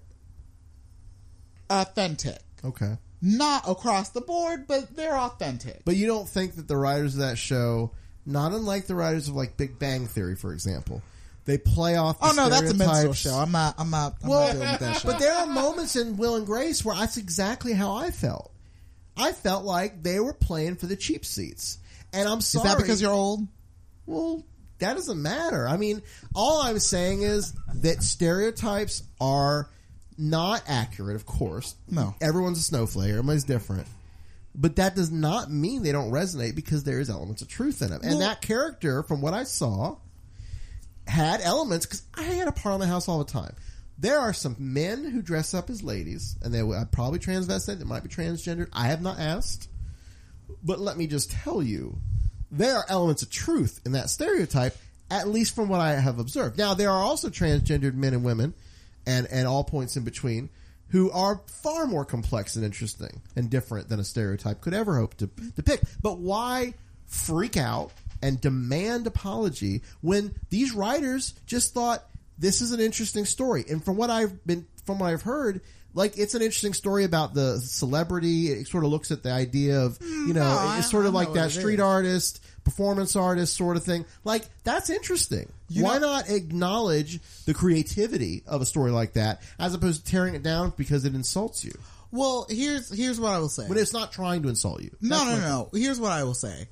authentic. Okay. Not across the board, but they're authentic. But you don't think that the writers of that show, not unlike the writers of like Big Bang Theory, for example, they play off the Oh no, that's a minstrel stereotypes. show. I'm not. I'm not. I'm Well, not dealing with that show. but there are moments in Will and Grace where that's exactly how I felt. I felt like they were playing for the cheap seats, and I'm sorry. Is that because you're old? Well, that doesn't matter. I mean, all I'm saying is that stereotypes are not accurate. Of course, no. Everyone's a snowflake. Everybody's different. But that does not mean they don't resonate, because there is elements of truth in them. And Well- that character, from what I saw, had elements, because I hang out at Parliament House all the time. There are some men who dress up as ladies, and they are probably transvestite, they might be transgendered. I have not asked. But let me just tell you, there are elements of truth in that stereotype, at least from what I have observed. Now, there are also transgendered men and women, and, and all points in between, who are far more complex and interesting and different than a stereotype could ever hope to depict. But why freak out and demand apology when these writers just thought this is an interesting story? And from what I've been, from what I've heard, like, it's an interesting story about the celebrity. It sort of looks at the idea of, you know, No, it's I- sort of I like know that what it street is. artist, performance artist sort of thing. Like, that's interesting. You Why know- not acknowledge the creativity of a story like that, as opposed to tearing it down because it insults you? Well, here's here's what I will say. But it's not trying to insult you. No, That's no, my- no. Here's what I will say.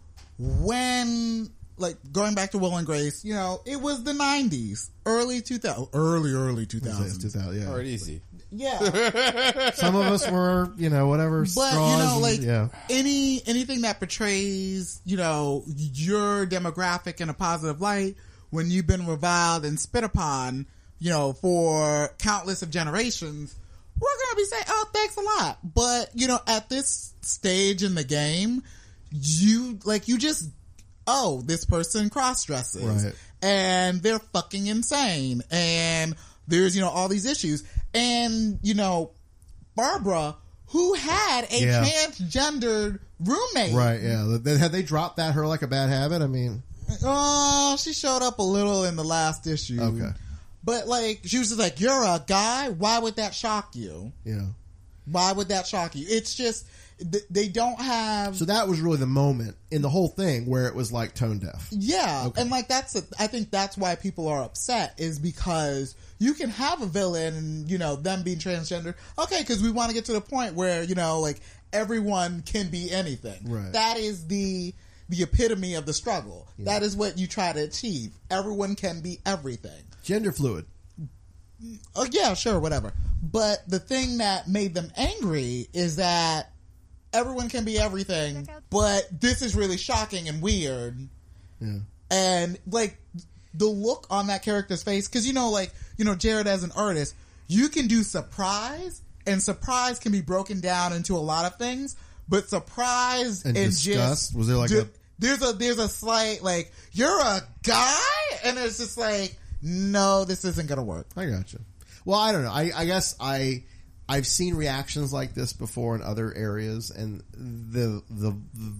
When, like, going back to Will and Grace, you know, it was the nineties, early two thousand, early, early two thousands. two thousand, yeah. All right, easy. Yeah. Some of us were, you know, whatever. But, straws you know, and- like, yeah. any, anything that portrays, you know, your demographic in a positive light, when you've been reviled and spit upon, you know, for countless of generations, we're gonna be saying, oh, thanks a lot. But, you know, at this stage in the game, you, like, you just, oh, this person cross-dresses. Right. And they're fucking insane. And there's, you know, all these issues. And, you know, Barbara, who had a Yeah. transgendered roommate. Right, yeah. They- Had they dropped that her like a bad habit? I mean, Oh, she showed up a little in the last issue. Okay. But, like, she was just like, you're a guy? Why would that shock you? yeah. Why would that shock you? It's just, th- they don't have. So that was really the moment in the whole thing where it was like tone deaf. Yeah, Okay. and like that's a, I think that's why people are upset is because you can have a villain and you know them being transgender. Okay, because we want to get to the point where you know like everyone can be anything. Right. That is the the epitome of the struggle. Yeah. That is what you try to achieve. Everyone can be everything. Gender fluid. Oh yeah, sure, whatever. But the thing that made them angry is that everyone can be everything, but this is really shocking and weird. Yeah. And like the look on that character's face, because you know, like you know, Jared as an artist, you can do surprise, and surprise can be broken down into a lot of things. But surprise And and, disgust? just Was there like ju- a- there's a there's a slight like you're a guy, and it's just like no, this isn't gonna work. I gotcha. Well, I don't know. I, I guess I I've seen reactions like this before in other areas, and the the the,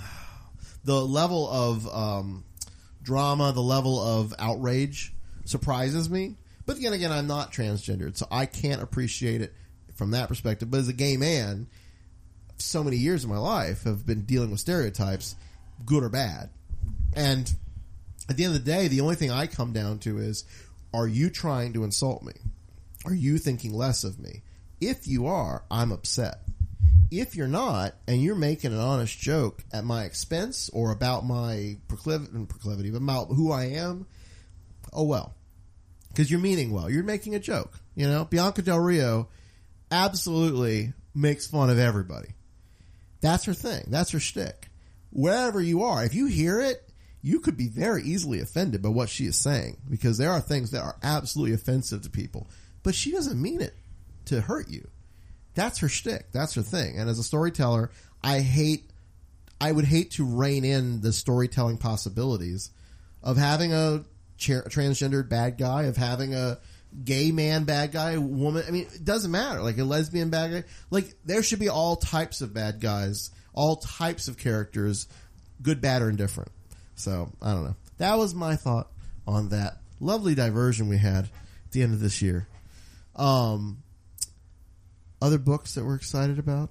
the level of um, drama, the level of outrage surprises me. But again, again, I'm not transgendered, so I can't appreciate it from that perspective. But as a gay man, so many years of my life have been dealing with stereotypes, good or bad. And at the end of the day, the only thing I come down to is, are you trying to insult me? Are you thinking less of me? If you are, I'm upset. If you're not, and you're making an honest joke at my expense or about my procliv- proclivity, but about who I am, oh well. Because you're meaning well. You're making a joke. You know, Bianca Del Rio absolutely makes fun of everybody. That's her thing. That's her shtick. Wherever you are, if you hear it, you could be very easily offended by what she is saying, because there are things that are absolutely offensive to people. But she doesn't mean it to hurt you. That's her shtick. That's her thing. And as a storyteller, I hate, I would hate to rein in the storytelling possibilities of having a, cha- a transgendered bad guy, of having a gay man bad guy, woman. I mean, it doesn't matter. Like a lesbian bad guy. Like there should be all types of bad guys, all types of characters, good, bad, or indifferent. So I don't know. That was my thought on that lovely diversion we had at the end of this year. Um, other books that we're excited about?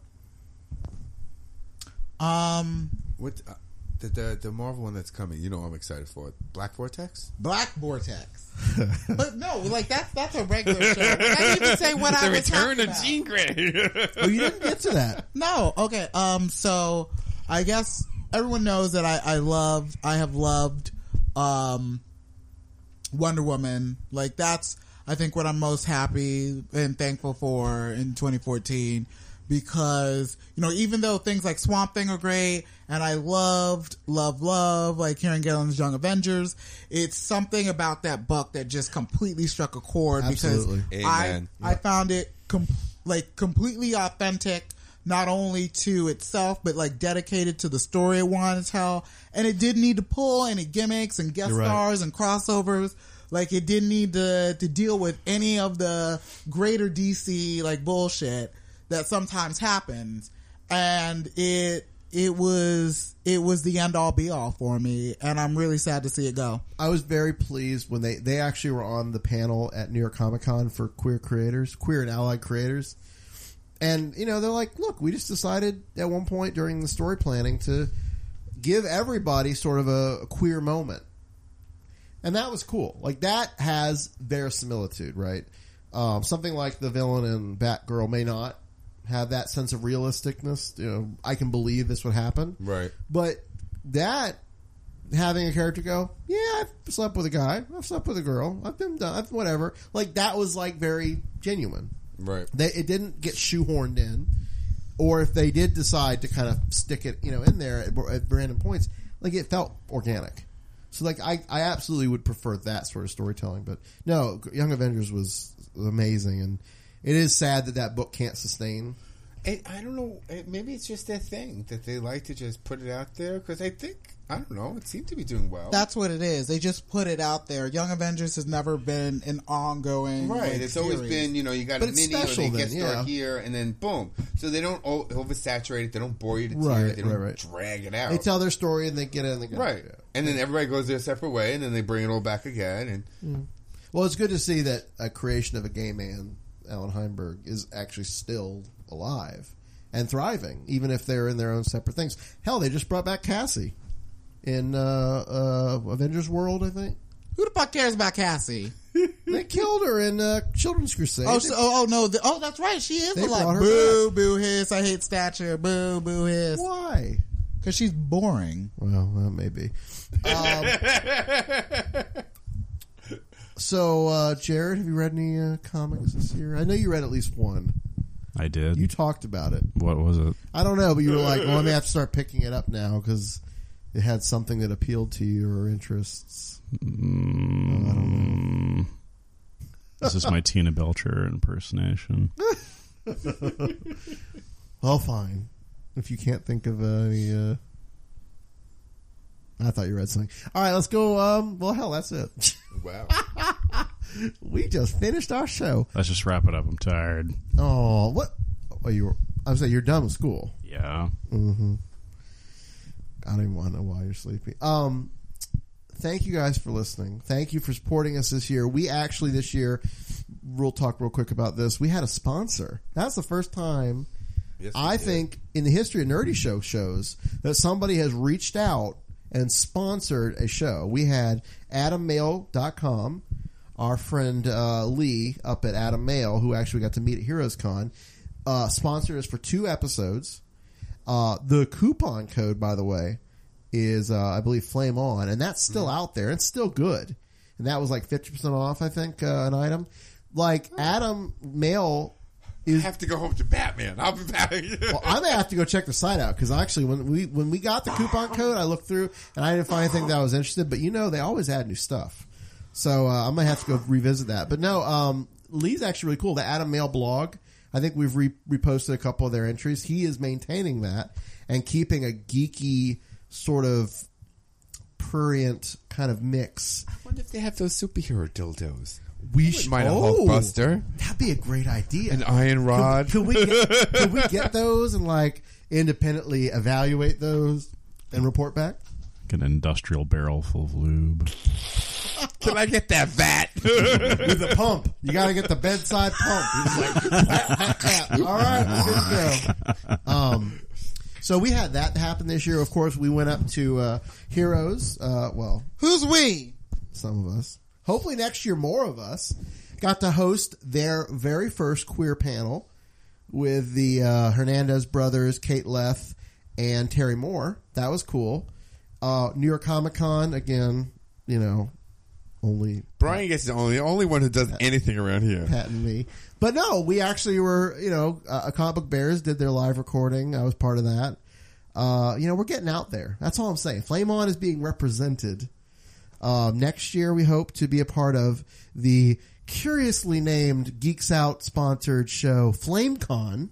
Um, what uh, the, the the Marvel one that's coming? You know, I'm excited for it. Black Vortex. Black Vortex. But no, like that's that's a regular show. Like, I didn't even say what The I was Return talking of about. Jean Grey. Oh, you didn't get to that. No. Okay. Um. So I guess everyone knows that I I loved I have loved um Wonder Woman. Like that's I think what I'm most happy and thankful for in twenty fourteen, because you know even though things like Swamp Thing are great and I loved love love like Kieran Gillen's Young Avengers, it's something about that book that just completely struck a chord. Absolutely. Because I Amen. I found it com- like completely authentic, not only to itself but like dedicated to the story it wanted to tell, and it didn't need to pull any gimmicks and guest You're right. stars and crossovers. Like it didn't need to to deal with any of the greater D C like bullshit that sometimes happens, and it it was it was the end all be all for me, and I'm really sad to see it go. I was very pleased when they, they actually were on the panel at New York Comic Con for queer creators, queer and allied creators. And, you know, they're like, look, we just decided at one point during the story planning to give everybody sort of a, a queer moment. And that was cool. Like, that has verisimilitude, right? Um, something like the villain in Batgirl may not have that sense of realisticness. You know, I can believe this would happen. Right. But that, having a character go, yeah, I've slept with a guy, I've slept with a girl, I've been done, I've, whatever. Like, that was, like, very genuine. Right. They, it didn't get shoehorned in. Or if they did decide to kind of stick it, you know, in there at, at random points, like, it felt organic. So, like, I, I absolutely would prefer that sort of storytelling. But, no, Young Avengers was amazing. And it is sad that that book can't sustain. It, I don't know. It, maybe it's just their thing that they like to just put it out there, because I think, I don't know, it seemed to be doing well. That's what it is. They just put it out there. Young Avengers has never been an ongoing Right. like, It's always series. been, you know, you got But a it's mini or special they then, get start yeah. here and then boom. So they don't o- oversaturate it. They don't bore you to tears. Right, They don't right, right. drag it out. They tell their story and they get it and they go. Right. And then everybody goes their separate way and then they bring it all back again. And Mm. Well, it's good to see that a creation of a gay man, Alan Heinberg, is actually still alive and thriving, even if they're in their own separate things. Hell, they just brought back Cassie in uh, uh, Avengers World, I think. Who the fuck cares about Cassie? They killed her in uh, Children's Crusade. Oh, so, oh, oh no! The, oh, that's right. She is They a brought lot. her Boo, boo, hiss. I hate stature. Boo, boo, hiss. Why? Because she's boring. Well, that may be. Um, so, uh, Jared, have you read any uh, comics this year? I know you read at least one. I did. You talked about it. What was it? I don't know, but you were like, well, I may have to start picking it up now because it had something that appealed to your interests. Mm, oh, I don't know. This is my Tina Belcher impersonation. Well, fine. If you can't think of any... Uh... I thought you read something. All right, let's go. Um, well, hell, that's it. Wow. We just finished our show. Let's just wrap it up. I'm tired. Oh, what? Oh, you were, I was saying you're done with school. Yeah. Mm-hmm. I don't even want to know why you're sleepy. Um, thank you guys for listening. Thank you for supporting us this year. We actually this year, we'll talk real quick about this. We had a sponsor. That's the first time Yes, we I did. think in the history of Nerdy Show shows that somebody has reached out and sponsored a show. We had adam mail dot com, our friend uh, Lee up at Adam Mail, who actually got to meet at Heroes Con, uh, sponsored us for two episodes. Uh, the coupon code, by the way, is, uh, I believe, Flame On, and that's still Mm-hmm. out there. It's still good. And that was like fifty percent off, I think, uh, an item. Like, Adam Mail is... I have to go home to Batman. I'll be back. Well, I'm gonna have to go check the site out because actually, when we when we got the coupon code, I looked through and I didn't find anything that I was interested. But you know, they always add new stuff, so uh, I'm gonna have to go revisit that. But no, um, Lee's actually really cool. The Adam Mail blog, I think we've re- reposted a couple of their entries. He is maintaining that and keeping a geeky sort of prurient kind of mix. I wonder if they have those superhero dildos. We should should mind a oh, Hulkbuster. That'd be a great idea. An iron rod. Could, could we get, could we get those and like independently evaluate those and report back? Get an industrial barrel full of lube. Can I get that vat? With a pump. You got to get the bedside pump. It's like, all right, good to go. Um, so we had that happen this year. Of course, we went up to uh, Heroes. Uh, well, who's we? Some of us. Hopefully next year, more of us got to host their very first queer panel with the uh, Hernandez brothers, Kate Leth, and Terry Moore. That was cool. Uh, New York Comic Con, again, you know, only Brian gets the only only one who does anything around here. Pat and me. But no, we actually were, you know, uh, Comic Book Bears did their live recording. I was part of that. Uh, you know, we're getting out there. That's all I'm saying. Flame On is being represented. Uh, next year, we hope to be a part of the curiously named Geeks Out sponsored show FlameCon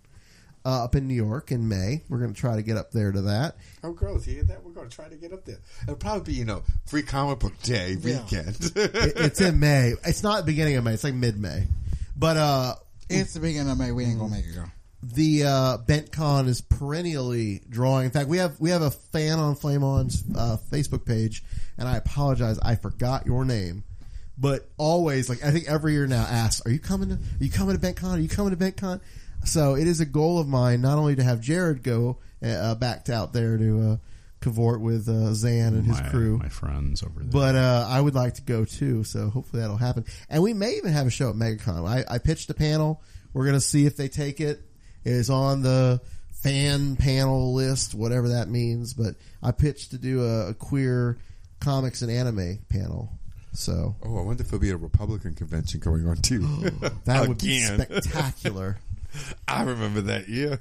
uh, up in New York in May. We're going to try to get up there to that. Oh, girls, you hear that? We're going to try to get up there. It'll probably be, you know, free comic book day weekend. It, it's in May. It's not the beginning of May. It's like mid-May. But uh, it's the beginning of May. We ain't going to make it go. The uh, BentCon is perennially drawing. In fact, we have we have a fan on Flame On's uh, Facebook page, and I apologize, I forgot your name. But always, like I think every year now, asks, "Are you coming? To, are you coming to BentCon? Are you coming to BentCon?" So it is a goal of mine not only to have Jared go uh, back to out there to uh, cavort with uh, Zan and his my, crew, my friends over there. but uh, I would like to go too. So hopefully that'll happen, and we may even have a show at MegaCon. I, I pitched a panel. We're going to see if they take it. It is on the fan panel list, whatever that means. But I pitched to do a, a queer comics and anime panel. So, oh, I wonder if there'll be a Republican convention going on too. that would be Again. spectacular. I remember that year.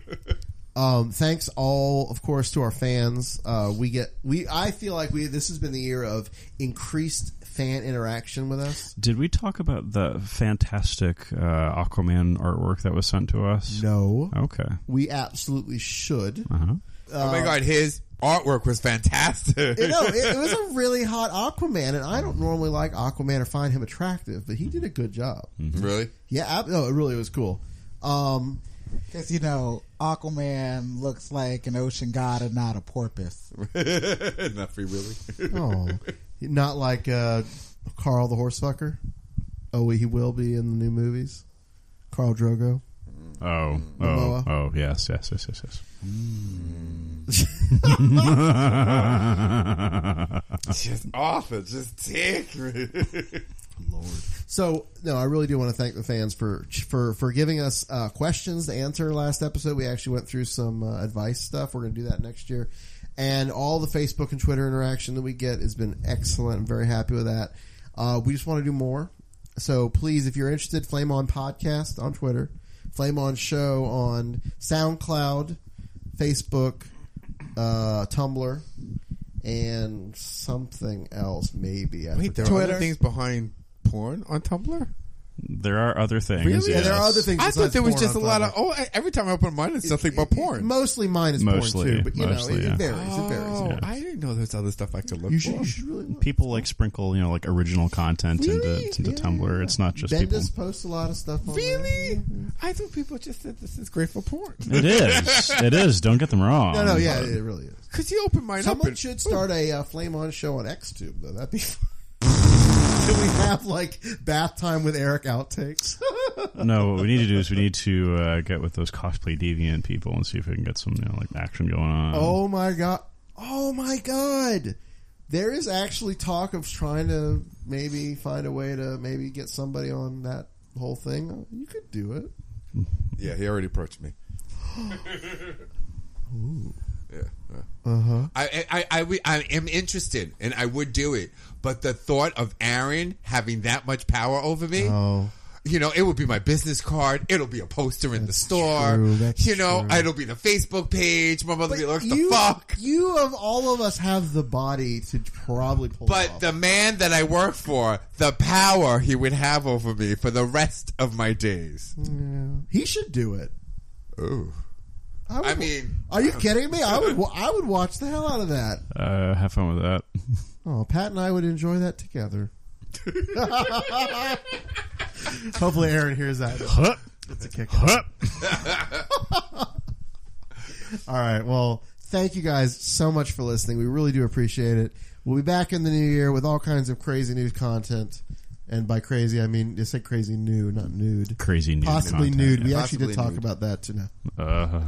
um, thanks all, of course, to our fans. Uh, we get we. I feel like we. This has been the year of increased fan interaction with us. Did we talk about the fantastic uh, Aquaman artwork that was sent to us? No. Okay. We absolutely should. Uh-huh. Oh my God, his artwork was fantastic. You know, it, it was a really hot Aquaman, and I don't normally like Aquaman or find him attractive, but he did a good job. Mm-hmm. Really? Yeah, ab- no, it really was cool. Um, Because, you know, Aquaman looks like an ocean god and not a porpoise. Not free, really. oh, not like uh, Carl the Horsefucker. Oh, he will be in the new movies. Carl Drogo. Oh, oh, Momoa. oh, yes, yes, yes, yes, yes. Just awful. Just take me. Lord. So, no, I really do want to thank the fans for for for giving us uh, questions to answer last episode. We actually went through some uh, advice stuff. We're going to do that next year. And all the Facebook and Twitter interaction that we get has been excellent. I'm very happy with that. Uh, we just want to do more. So please, if you're interested, Flame On Podcast on Twitter, Flame On Show on SoundCloud, Facebook, uh, Tumblr, and something else maybe. I Wait, there forgot. are other things behind porn on Tumblr? There are other things. Really? Yes. Yeah, there are other things. I thought besides there was porn just a on lot Tumblr. of. Oh, I- every time I open mine, it's something but porn. Mostly mine is Mostly, porn too, but you mostly, know, it, yeah. it varies. It varies. Oh, Yeah. I didn't know there's other stuff I could look You for. should, you should really look. People like sprinkle, you know, like original content Really? into, into Yeah. Tumblr. It's not just Bendis people. posts a lot of stuff on there. Really? I thought people just said this is great for porn. It is. It is. Don't get them wrong. No, no, yeah, it really is. Because you open mine Someone up. and- should start a uh, Flame On show on XTube, though. That'd be fun. Can we have, like, bath time with Eric outtakes? No, what we need to do is we need to uh, get with those cosplay deviant people and see if we can get some, you know, like action going on. Oh, my God. Oh, my God. There is actually talk of trying to maybe find a way to maybe get somebody on that whole thing. You could do it. Yeah, he already approached me. Ooh. Yeah. Uh-huh. I, I, I, I, I am interested, and I would do it. But the thought of Aaron having that much power over me, Oh. you know, it would be my business card. It'll be a poster in the store. true, that's you know, true. it'll be the Facebook page. My mother will be like, "What the you, fuck?" You of all of us have the body to probably pull it But off. the man that I work for, the power he would have over me for the rest of my days. Yeah. He should do it. Ooh. I, would, I mean, are you kidding me? I would. wa- I would watch the hell out of that. Uh, have fun with that. Oh, Pat and I would enjoy that together. Hopefully, Aaron hears that. Huh. It's a kick. Huh. All right. Well, thank you guys so much for listening. We really do appreciate it. We'll be back in the new year with all kinds of crazy new content. And by crazy, I mean, you said crazy new, not nude. Crazy nude Possibly content, nude. We yeah. actually did Possibly talk nude. about that too. Uh,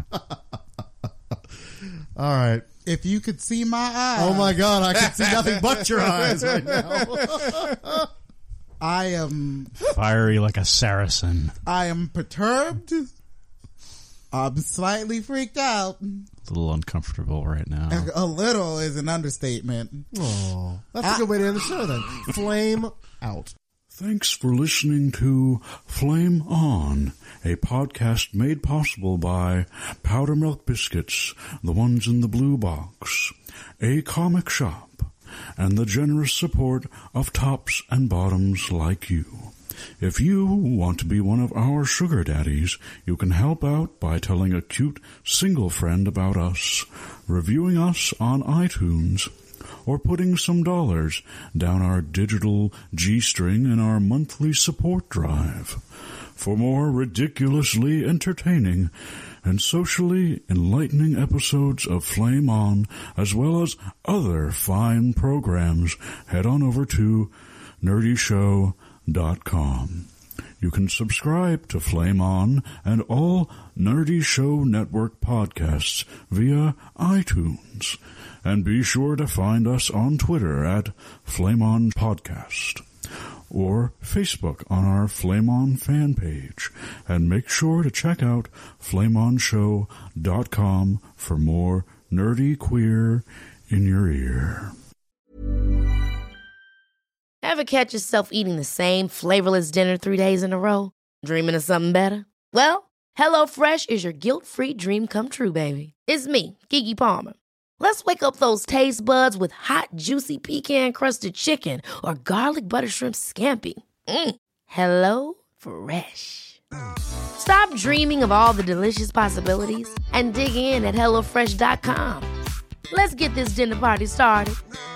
All right. If you could see my eyes. Oh my God, I can see nothing but your eyes right now. I am fiery like a Saracen. I am perturbed. I'm slightly freaked out. A little uncomfortable right now. A little is an understatement. Oh, that's a good way to end the show then. Flame out. Thanks for listening to Flame On, a podcast made possible by Powder Milk Biscuits, the ones in the blue box, a comic shop, and the generous support of tops and bottoms like you. If you want to be one of our sugar daddies, you can help out by telling a cute single friend about us, reviewing us on iTunes, or putting some dollars down our digital G-string in our monthly support drive. For more ridiculously entertaining and socially enlightening episodes of Flame On, as well as other fine programs, head on over to nerdy show dot com. You can subscribe to Flame On and all Nerdy Show Network podcasts via iTunes. And be sure to find us on Twitter at Flame On Podcast or Facebook on our Flame On fan page. And make sure to check out flame on show dot com for more nerdy queer in your ear. Ever catch yourself eating the same flavorless dinner three days in a row? Dreaming of something better? Well, HelloFresh is your guilt-free dream come true, baby. It's me, Keke Palmer. Let's wake up those taste buds with hot, juicy pecan-crusted chicken or garlic butter shrimp scampi. Mm. Hello Fresh. Stop dreaming of all the delicious possibilities and dig in at hello fresh dot com. Let's get this dinner party started.